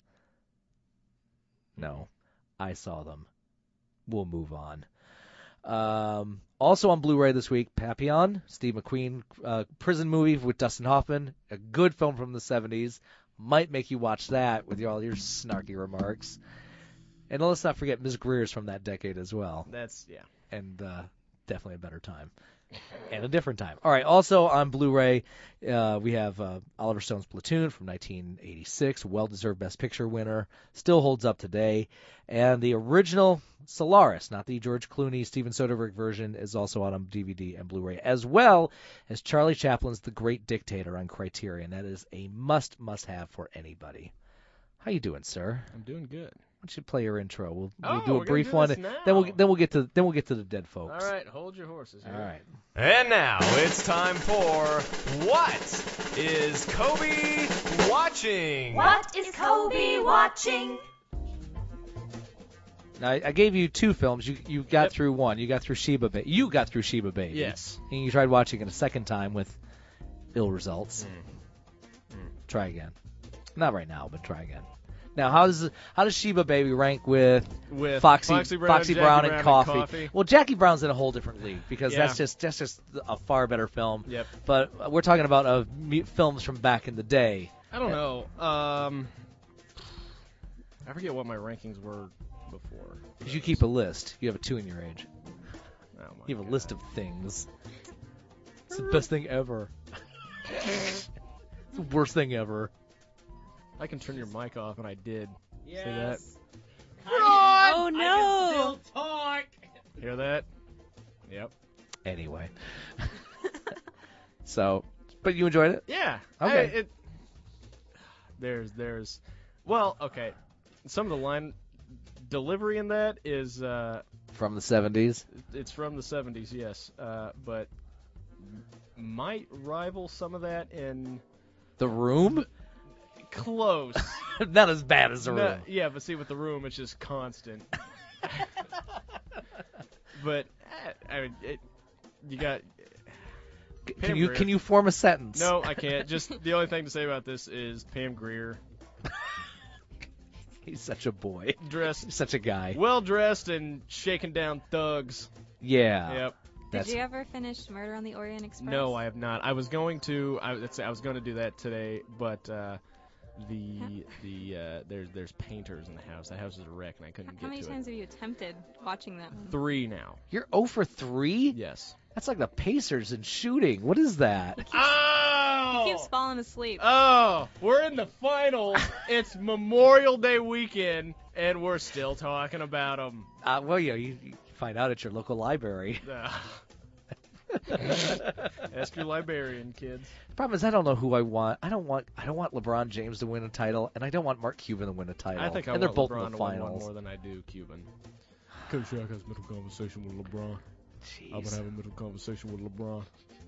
No, I saw them. We'll move on. Um, also on Blu-ray this week, Papillon, Steve McQueen uh, prison movie with Dustin Hoffman, a good film from the seventies. might make you watch that with all your snarky remarks. And let's not forget Miz Greer's from that decade as well. That's, yeah. And uh, definitely a better time. And a different time. All right, also on Blu-ray, uh, we have uh, Oliver Stone's Platoon from nineteen eighty-six, well-deserved Best Picture winner, still holds up today. And the original Solaris, not the George Clooney, Steven Soderbergh version, is also out on D V D and Blu-ray, as well as Charlie Chaplin's The Great Dictator on Criterion. That is a must, must-have for anybody. How you doing, sir? I'm doing good. Why don't you play your intro? We'll, Oh, we'll do we're a gonna brief do one. this and now. Then we'll then we'll get to then we'll get to the dead folks. All right, hold your horses here. All right. And now it's time for What is Kobe Watching? What is Kobe watching? Now, I I gave you two films. You you got through one. You got through Sheba Baby. You got through Sheba Baby. Yes. And you tried watching it a second time with ill results. Mm. Try again. Not right now, but try again. Now, how does how does Sheba Baby rank with, With Foxy, Foxy Brown, Foxy Jackie Brown, Brown and, and Coffee? Coffee? Well, Jackie Brown's in a whole different league because Yeah. that's just that's just a far better film. Yep. But we're talking about uh, mu- films from back in the day. I don't know. Um, I forget what my rankings were before. Because you keep a list. You have a two in your age. Oh my You have a list of things. It's the best thing ever. It's the worst thing ever. I can turn your mic off, and I did. Yes. See that? Oh I no! can still talk. Hear that? Yep. Anyway. So, but you enjoyed it? Yeah. Okay. I- it, there's, there's, well, okay. Some of the line delivery in that is, uh, From the seventies? it's from the seventies, yes, uh, but might rival some of that in The Room? close. Not as bad as The No, Room. yeah, but see, with The Room, it's just constant. But eh, I mean, it, you got. Can Pam you Grier. can you form a sentence? No, I can't. Just the only thing to say about this is Pam Grier, He's such a boy. dressed, He's such a guy. well dressed and shaking down thugs. Yeah. Yep. That's, Did you ever finish Murder on the Orient Express? No, I have not. I was going to. I, that's, I was going to do that today, but uh, the the uh, there's there's painters in the house. The house is a wreck, and I couldn't How get many to times have you attempted watching that one? it. Three now. You're zero for three? Yes. That's like the Pacers in shooting. What is that? Oh! He keeps falling asleep. Oh, we're in the finals. It's Memorial Day weekend, and we're still talking about them. Uh, well, yeah, you, you find out at your local library. Ask your librarian, kids. The problem is I don't know who I want. I don't want I don't want LeBron James to win a title, and I don't want Mark Cuban to win a title. I think I and want they're both LeBron in the to win one finals. more than I do Cuban. Coach Shaq has middle conversation with LeBron. Jeez. I'm gonna have a middle conversation with LeBron.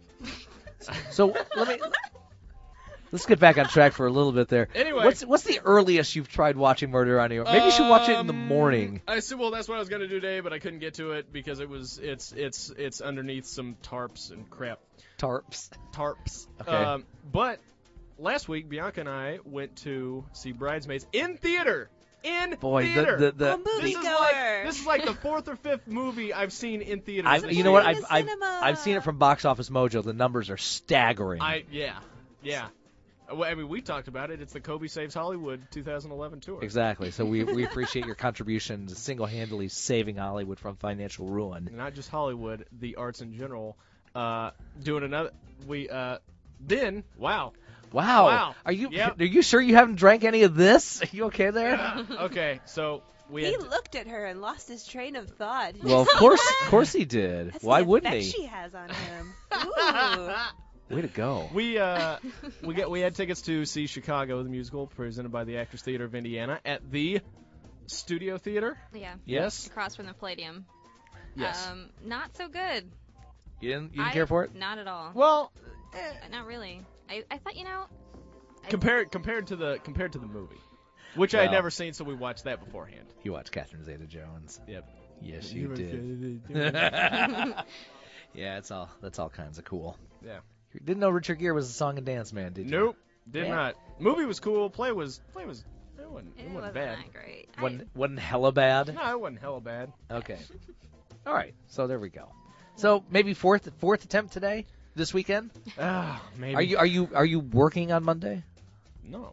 So let me let's get back on track for a little bit there. Anyway. what's what's the earliest you've tried watching Murder on the Orient? Maybe you should watch it in the Um, morning. I said, well, that's what I was gonna do today, but I couldn't get to it because it was it's it's it's underneath some tarps and crap. Tarps. Tarps. Okay. Um, but last week, Bianca and I went to see Bridesmaids in theater. In Boy, the- theater. the- the- A this is moviegoer. like this is like the fourth or fifth movie I've seen in theaters. I've, this you know what? year. I've, I've I've seen it from Box Office Mojo. The numbers are staggering. I yeah yeah. Uh, well, I mean, we talked about it. It's the Kobe Saves Hollywood twenty eleven tour. Exactly. So we we appreciate your contribution to single-handedly saving Hollywood from financial ruin. Not just Hollywood, the arts in general. Uh, doing another. We uh, then wow. Wow. Wow. Are you Yep. are you sure you haven't drank any of this? Are you okay there? Okay, so we He had looked at her and lost his train of thought. Well, of course, of course he did. That's Why the wouldn't effect he? she has on him. Ooh. Way to go. We uh we got we had tickets to see Chicago the musical presented by the Actors Theater of Indiana at the Studio Theater. Yeah. Yes. Across from the Palladium. Yes. Um, not so good. You didn't you didn't I- care for it? Not at all. Well, Uh, not really. I, I thought, you know, I- compared compared to the compared to the movie, which I had Well. never seen, so we watched that beforehand. You watched Catherine Zeta-Jones. Yep. Yes, You you were did. good. Yeah, it's all that's all kinds of cool. Yeah. You didn't know Richard Gere was a song and dance man, did you? Nope, did Yeah. not. Movie was cool. Play was play was it wasn't it, it wasn't wasn't bad. that great. Wasn't wasn't hella bad. No, it wasn't hella bad. Okay. All right. So there we go. So maybe fourth fourth attempt today, this weekend. Ah, maybe. Are you are you are you working on Monday? No.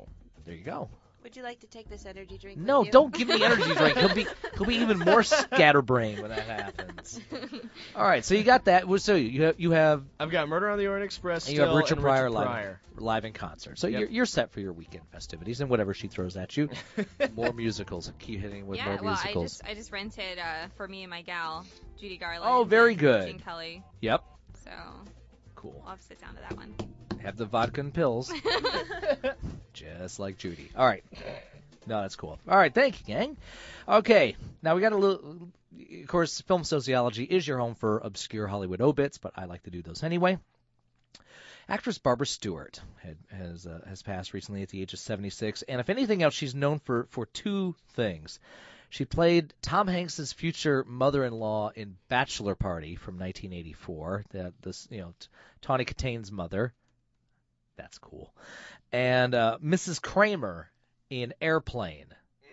There you go. Would you like to take this energy drink? No, with you? don't give me the energy drink. He'll be he'll be even more scatterbrained when that happens. All right, so you got that. Well, So you have you have I've got Murder on the Orient Express. and you have still, Richard and Pryor Richard live Pryor. live in concert. So Yep. you're you're set for your weekend festivities and whatever she throws at you. More musicals. Keep hitting with yeah, more well, I musicals. just I just rented uh, for me and my gal, Judy Garland. Oh, very and good. Gene Kelly. Yep. So cool. I'll have to sit down to that one. Have the vodka and pills. Just like Judy. All right. No, that's cool. All right, thank you, gang. Okay, now we got a little. Of course, Film Sociology is your home for obscure Hollywood obits, but I like to do those anyway. Actress Barbara Stewart had, has uh, has passed recently at the age of seventy-six, and if anything else, she's known for for two things. She played Tom Hanks's future mother-in-law in Bachelor Party from nineteen eighty-four. That this, you know, Tawny Kitane's mother. That's cool. And uh, Missus Kramer in Airplane.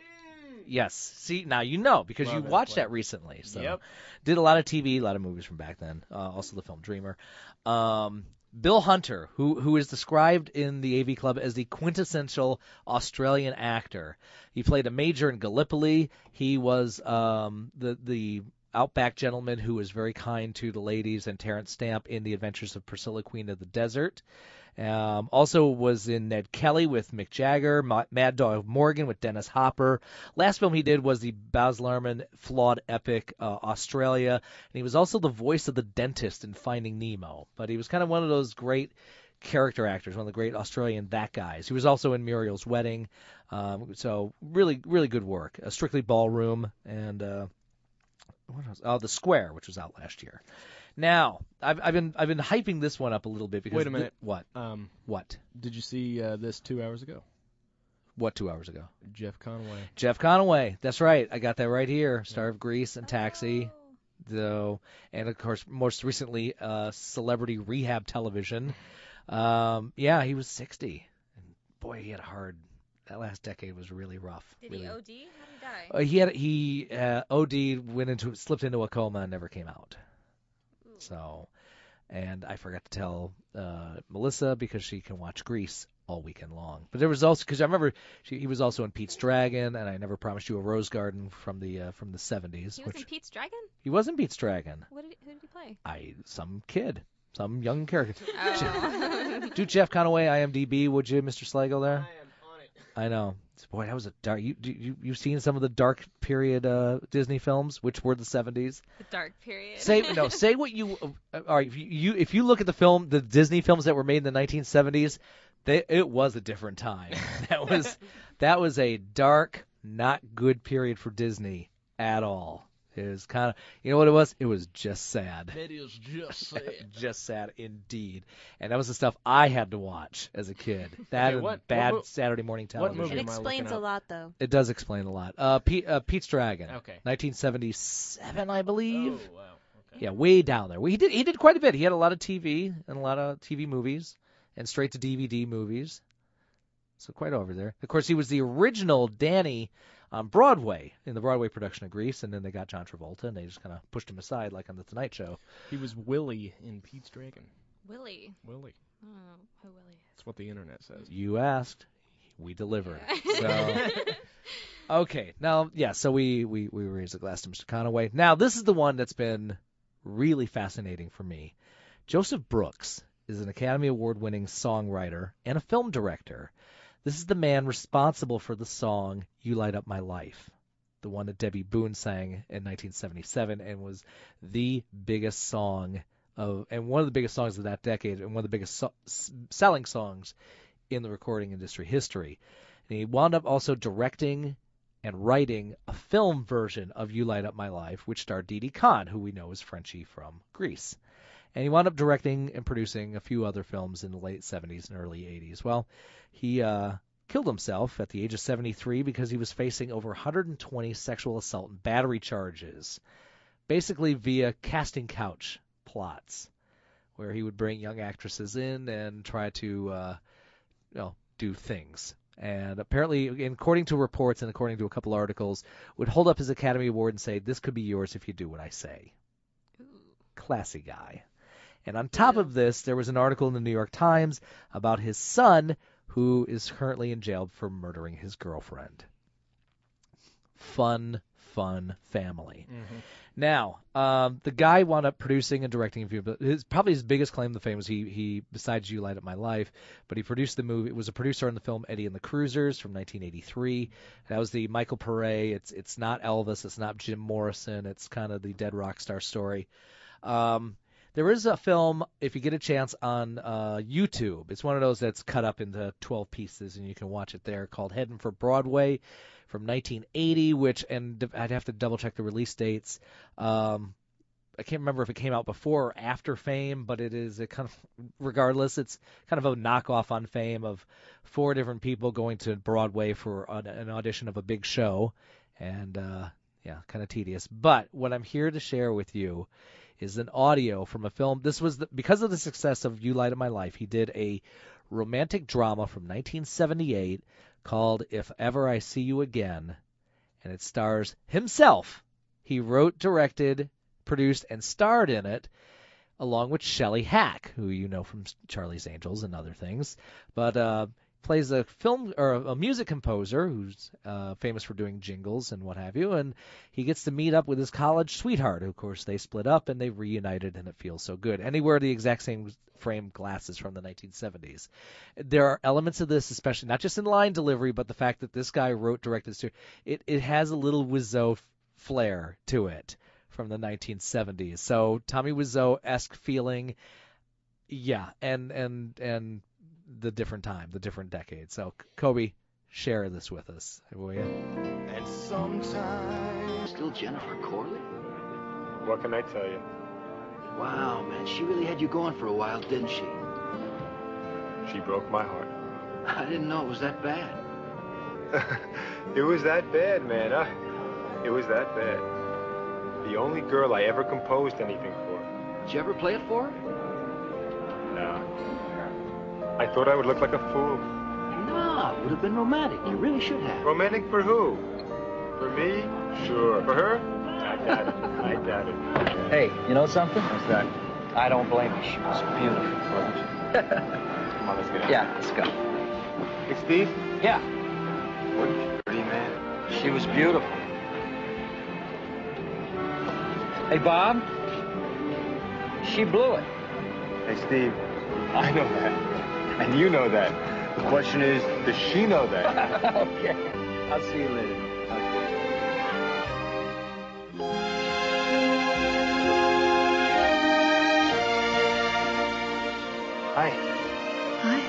Yes. See, now you know because Love you watched Airplane. that recently. So Yep. did a lot of T V, a lot of movies from back then. Uh, also the film Dreamer. Um, Bill Hunter, who who is described in the A V Club as the quintessential Australian actor. He played a major in Gallipoli. He was um, the the outback gentleman who was very kind to the ladies, and Terrence Stamp in The Adventures of Priscilla, Queen of the Desert. Um, also was in Ned Kelly with Mick Jagger, Ma- Mad Dog Morgan with Dennis Hopper. Last film he did was the Baz Luhrmann flawed epic uh, Australia, and he was also the voice of the dentist in Finding Nemo. But he was kind of one of those great character actors, one of the great Australian that guys. He was also in Muriel's Wedding, um, so really, really good work. Uh, Strictly Ballroom and uh, what else? Oh, The Square, which was out last year. Now, I've, I've been I've been hyping this one up a little bit because Wait a minute. thi- what? Um, what? Did you see uh, this two hours ago? What two hours ago? Jeff Conaway. Jeff Conaway. That's right. I got that right here. Star of Grease and Taxi. So, and of course, most recently, uh, Celebrity Rehab Television. Um, yeah, he was sixty. And boy, he had a hard. That last decade was really rough. Did really. he O D? How did he die? Uh, he had he uh, O D'd, went into slipped into a coma and never came out. So, and I forgot to tell uh, Melissa because she can watch Grease all weekend long. But there was also because I remember she, he was also in Pete's Dragon, and I Never Promised You a Rose Garden from the uh, from the seventies. He was which in Pete's Dragon? he was in Pete's Dragon. What did he, who did he play? I some kid, some young character. Oh. Do Jeff Conaway IMDb, would you, Mister Slagle? There. I am on it. I know. Boy, that was a dark. You do you you've seen some of the dark period uh, Disney films, which were the seventies. The dark period. Say no. Say what you. Uh, all right. If you, you if you look at the film, the Disney films that were made in the nineteen seventies, they it was a different time. That was that was a dark, not good period for Disney at all. It was kind of, you know what it was? It was just sad. It is just sad. Just sad indeed. And that was the stuff I had to watch as a kid. That Okay, and what- bad what mo- Saturday morning television. movie It am I explains looking a up? lot, though. It does explain a lot. Uh, Pete, uh, Pete's Dragon. Okay. nineteen seventy-seven, I believe. Oh, wow. Okay. Yeah, way down there. Well, he did he did quite a bit. He had a lot of T V and a lot of T V movies and straight to D V D movies. So quite over there. Of course, he was the original Danny on Broadway in the Broadway production of Grease, and then they got John Travolta and they just kind of pushed him aside like on the Tonight Show. He was Willie in Pete's Dragon. Willie. Willie. I don't know who Willie is. That's what the internet says. You asked, we delivered. So okay, now yeah, so we we we raised a glass to Mister Conaway. Now this is the one that's been really fascinating for me. Joseph Brooks is an Academy Award-winning songwriter and a film director. This is the man responsible for the song "You Light Up My Life," the one that Debbie Boone sang in nineteen seventy-seven and was the biggest song of, and one of the biggest songs of that decade, and one of the biggest so- selling songs in the recording industry history. And he wound up also directing and writing a film version of "You Light Up My Life," which starred Didi Khan, who we know as Frenchie from Grease. And he wound up directing and producing a few other films in the late seventies and early eighties. Well, he uh, killed himself at the age of seventy-three because he was facing over one hundred twenty sexual assault and battery charges, basically via casting couch plots, where he would bring young actresses in and try to, uh, you know, do things. And apparently, according to reports and according to a couple articles, would hold up his Academy Award and say, "This could be yours if you do what I say." Ooh. Classy guy. And on top of this, there was an article in the New York Times about his son, who is currently in jail for murdering his girlfriend. Fun, fun family. Mm-hmm. Now, um, the guy wound up producing and directing a few, but his probably his biggest claim to fame was he, he besides You Light Up My Life, but he produced the movie. It was a producer on the film Eddie and the Cruisers from nineteen eighty-three. That was the Michael Paré. It's it's not Elvis. It's not Jim Morrison. It's kind of the dead rock star story. Um, there is a film, if you get a chance, on uh, YouTube. It's one of those that's cut up into twelve pieces, and you can watch it there, called Heading for Broadway from nineteen eighty, which, and I'd have to double check the release dates. Um, I can't remember if it came out before or after Fame, but it is a kind of, regardless, it's kind of a knockoff on Fame of four different people going to Broadway for an, an audition of a big show, and uh, yeah, kind of tedious. But what I'm here to share with you is an audio from a film. This was the, because of the success of You Light Up My Life, he did a romantic drama from nineteen seventy-eight called If Ever I See You Again, and it stars himself. He wrote, directed, produced, and starred in it, along with Shelley Hack, who you know from Charlie's Angels and other things, but uh, plays a film or a music composer who's uh, famous for doing jingles and what have you, and he gets to meet up with his college sweetheart. Of course, they split up and they reunited, and it feels so good. And he wore the exact same frame glasses from the nineteen seventies. There are elements of this, especially not just in line delivery, but the fact that this guy wrote, directed, it it has a little Wiseau flair to it from the nineteen seventies. So Tommy Wiseau-esque feeling, yeah, and and and the different time, the different decade. So Kobe, share this with us, will you? And sometimes Still Jennifer Corley? What can I tell you? Wow, man, she really had you going for a while, didn't she? She broke my heart. I didn't know it was that bad. It was that bad, man. Huh? It was that bad. The only girl I ever composed anything for. Did you ever play it for her? No. I thought I would look like a fool. No, it would have been romantic. You really should have. Romantic for who? For me? Sure. For her? I doubt it. I doubt it. Hey, you know something? What's that? I don't blame you. She was beautiful, wasn't she? Come on, let's get out. Yeah, let's go. Hey, Steve? Yeah. What a pretty man. She was beautiful. Hey, Bob. She blew it. Hey, Steve. I know that. And you know that. The question is, does she know that? Okay. I'll see you later. Hi. Hi.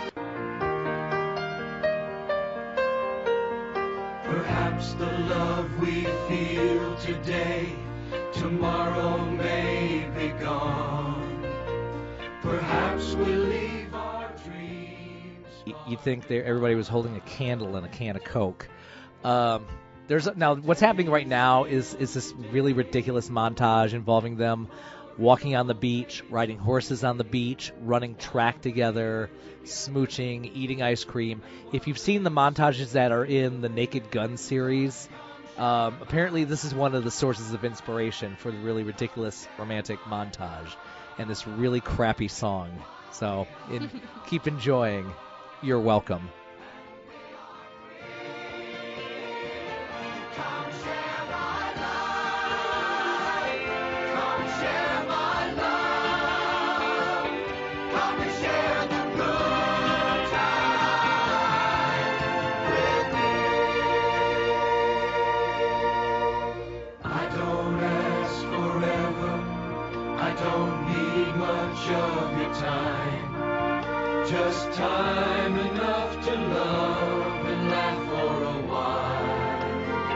Perhaps the love we feel today, tomorrow may be gone. Perhaps we'll leave our dreams. You think there everybody was holding a candle and a can of Coke. Um, there's now what's happening right now is is this really ridiculous montage involving them walking on the beach, riding horses on the beach, running track together, smooching, eating ice cream. If you've seen the montages that are in the Naked Gun series, um, apparently this is one of the sources of inspiration for the really ridiculous romantic montage and this really crappy song. So in, keep enjoying. You're welcome. Of your time, just time enough to love and laugh for a while.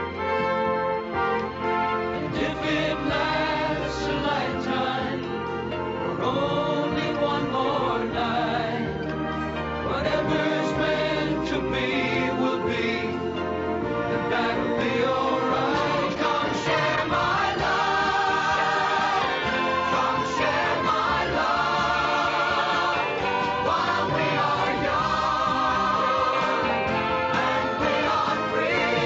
And if it lasts a lifetime, or only one more night, whatever's meant to be will be, and that'll be alright. Come share my life, come share my life. While we are young and we are free.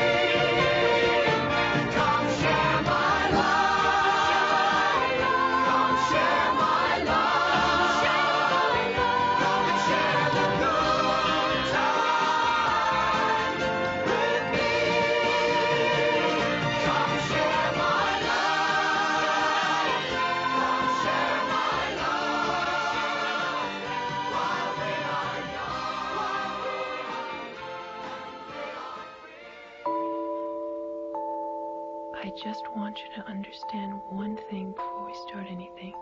just want you to understand one thing before we start anything.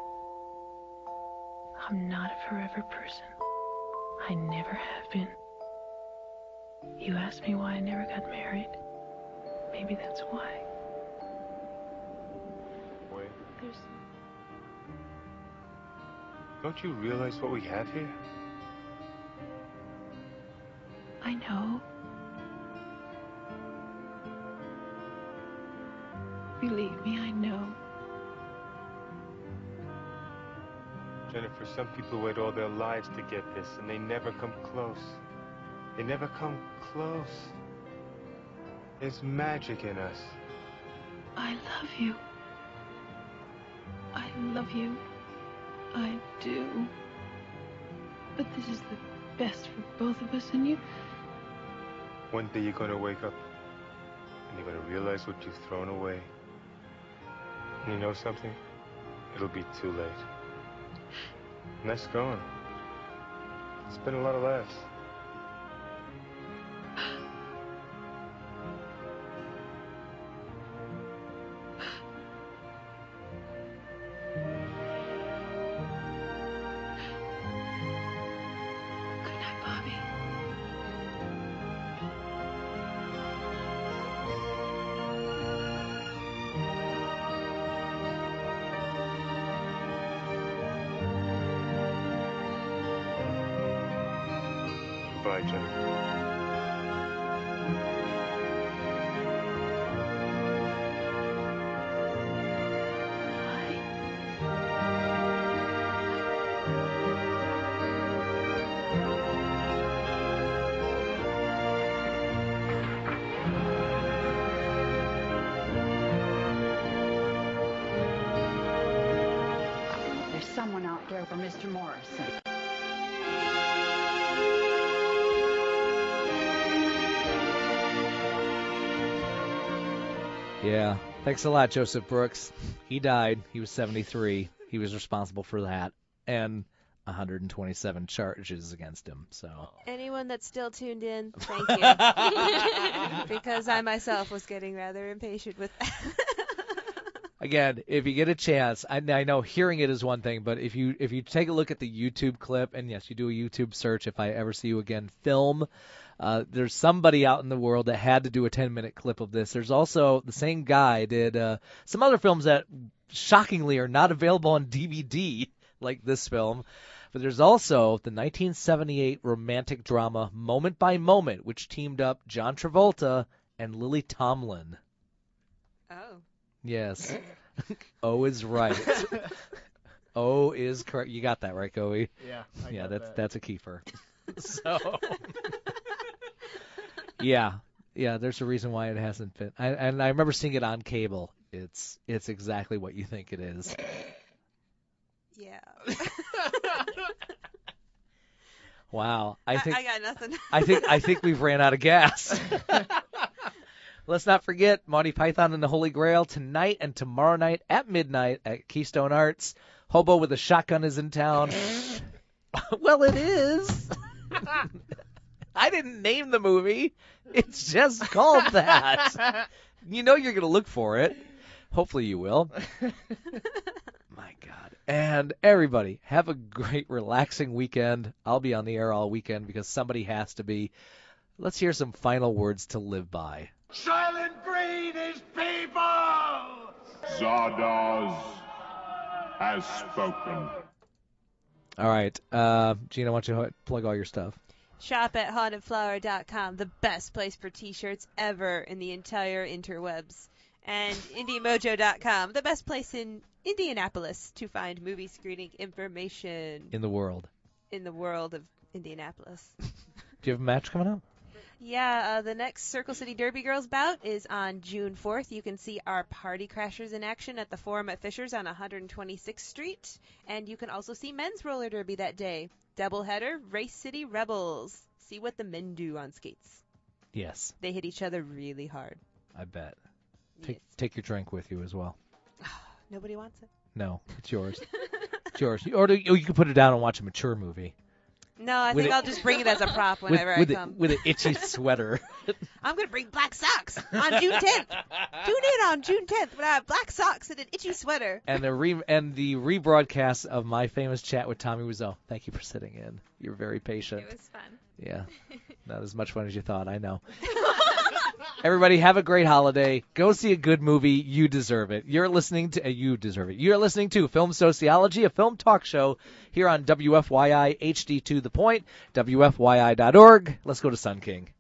I'm not a forever person. I never have been. You asked me why I never got married. Maybe that's why. Wait, There's... don't you realize what we have here? I know. Believe me, I know. Jennifer, some people wait all their lives to get this, and they never come close. They never come close. There's magic in us. I love you. I love you. I do. But this is the best for both of us, and you... One day you're gonna wake up, and you're gonna realize what you've thrown away. And you know something? It'll be too late. And that's gone. It's been a lot of laughs. Good night, Bobby. Bye, Jennifer. There's someone out there for Mister Morrison. Yeah. Thanks a lot, Joseph Brooks. He died. He was seventy-three. He was responsible for that. And one hundred twenty-seven charges against him. So Anyone that's still tuned in, thank you. Because I myself was getting rather impatient with that. again, if you get a chance, I, I know hearing it is one thing, but if you if you take a look at the YouTube clip, and yes, you do a YouTube search, If I Ever See You Again film, uh, there's somebody out in the world that had to do a ten-minute clip of this. There's also, the same guy did uh, some other films that shockingly are not available on D V D, like this film. But there's also the nineteen seventy-eight romantic drama Moment by Moment, which teamed up John Travolta and Lily Tomlin. Oh. Yes. O is right. O is correct. You got that right, Goey? Yeah, I Yeah, got that's that. that's a keeper. So yeah, yeah. There's a reason why it hasn't been. I, and I remember seeing it on cable. It's it's exactly what you think it is. Yeah. Wow. I think I got nothing. I think I think we've ran out of gas. Let's not forget Monty Python and the Holy Grail tonight and tomorrow night at midnight at Keystone Arts. Hobo with a Shotgun is in town. Well, it is. I didn't name the movie. It's just called that. You know you're going to look for it. Hopefully you will. My God. And everybody, have a great, relaxing weekend. I'll be on the air all weekend because somebody has to be. Let's hear some final words to live by. Silent breed is people! Zardoz has spoken. All right. Uh, Gina, why don't you plug all your stuff? Shop at haunted flower dot com, the best place for t-shirts ever in the entire interwebs. And indie mojo dot com, the best place in Indianapolis to find movie screening information. In the world. In the world of Indianapolis. Do you have a match coming up? Yeah, uh, the next Circle City Derby Girls bout is on June fourth. You can see our Party Crashers in action at the Forum at Fishers on one hundred twenty-sixth Street. And you can also see men's roller derby that day. Doubleheader, Race City Rebels. See what the men do on skates. Yes. They hit each other really hard. I bet. Take take your drink with you as well. Nobody wants it. No, it's yours. It's yours. Or you, or you can put it down and watch a mature movie. No, I With think a- I'll just bring it as a prop with, whenever with I a- come. with an itchy sweater. I'm going to bring black socks on June tenth. Tune in on June tenth when I have black socks and an itchy sweater. and the re- and the rebroadcast of my famous chat with Tommy Wiseau. Thank you for sitting in. You're very patient. It was fun. Yeah, not as much fun as you thought. I know. Everybody, have a great holiday. Go see a good movie. You deserve it. You're listening to uh, you deserve it. You're listening to Film Sociology, a film talk show here on W F Y I H D two The Point, W F Y I dot org. Let's go to Sun King.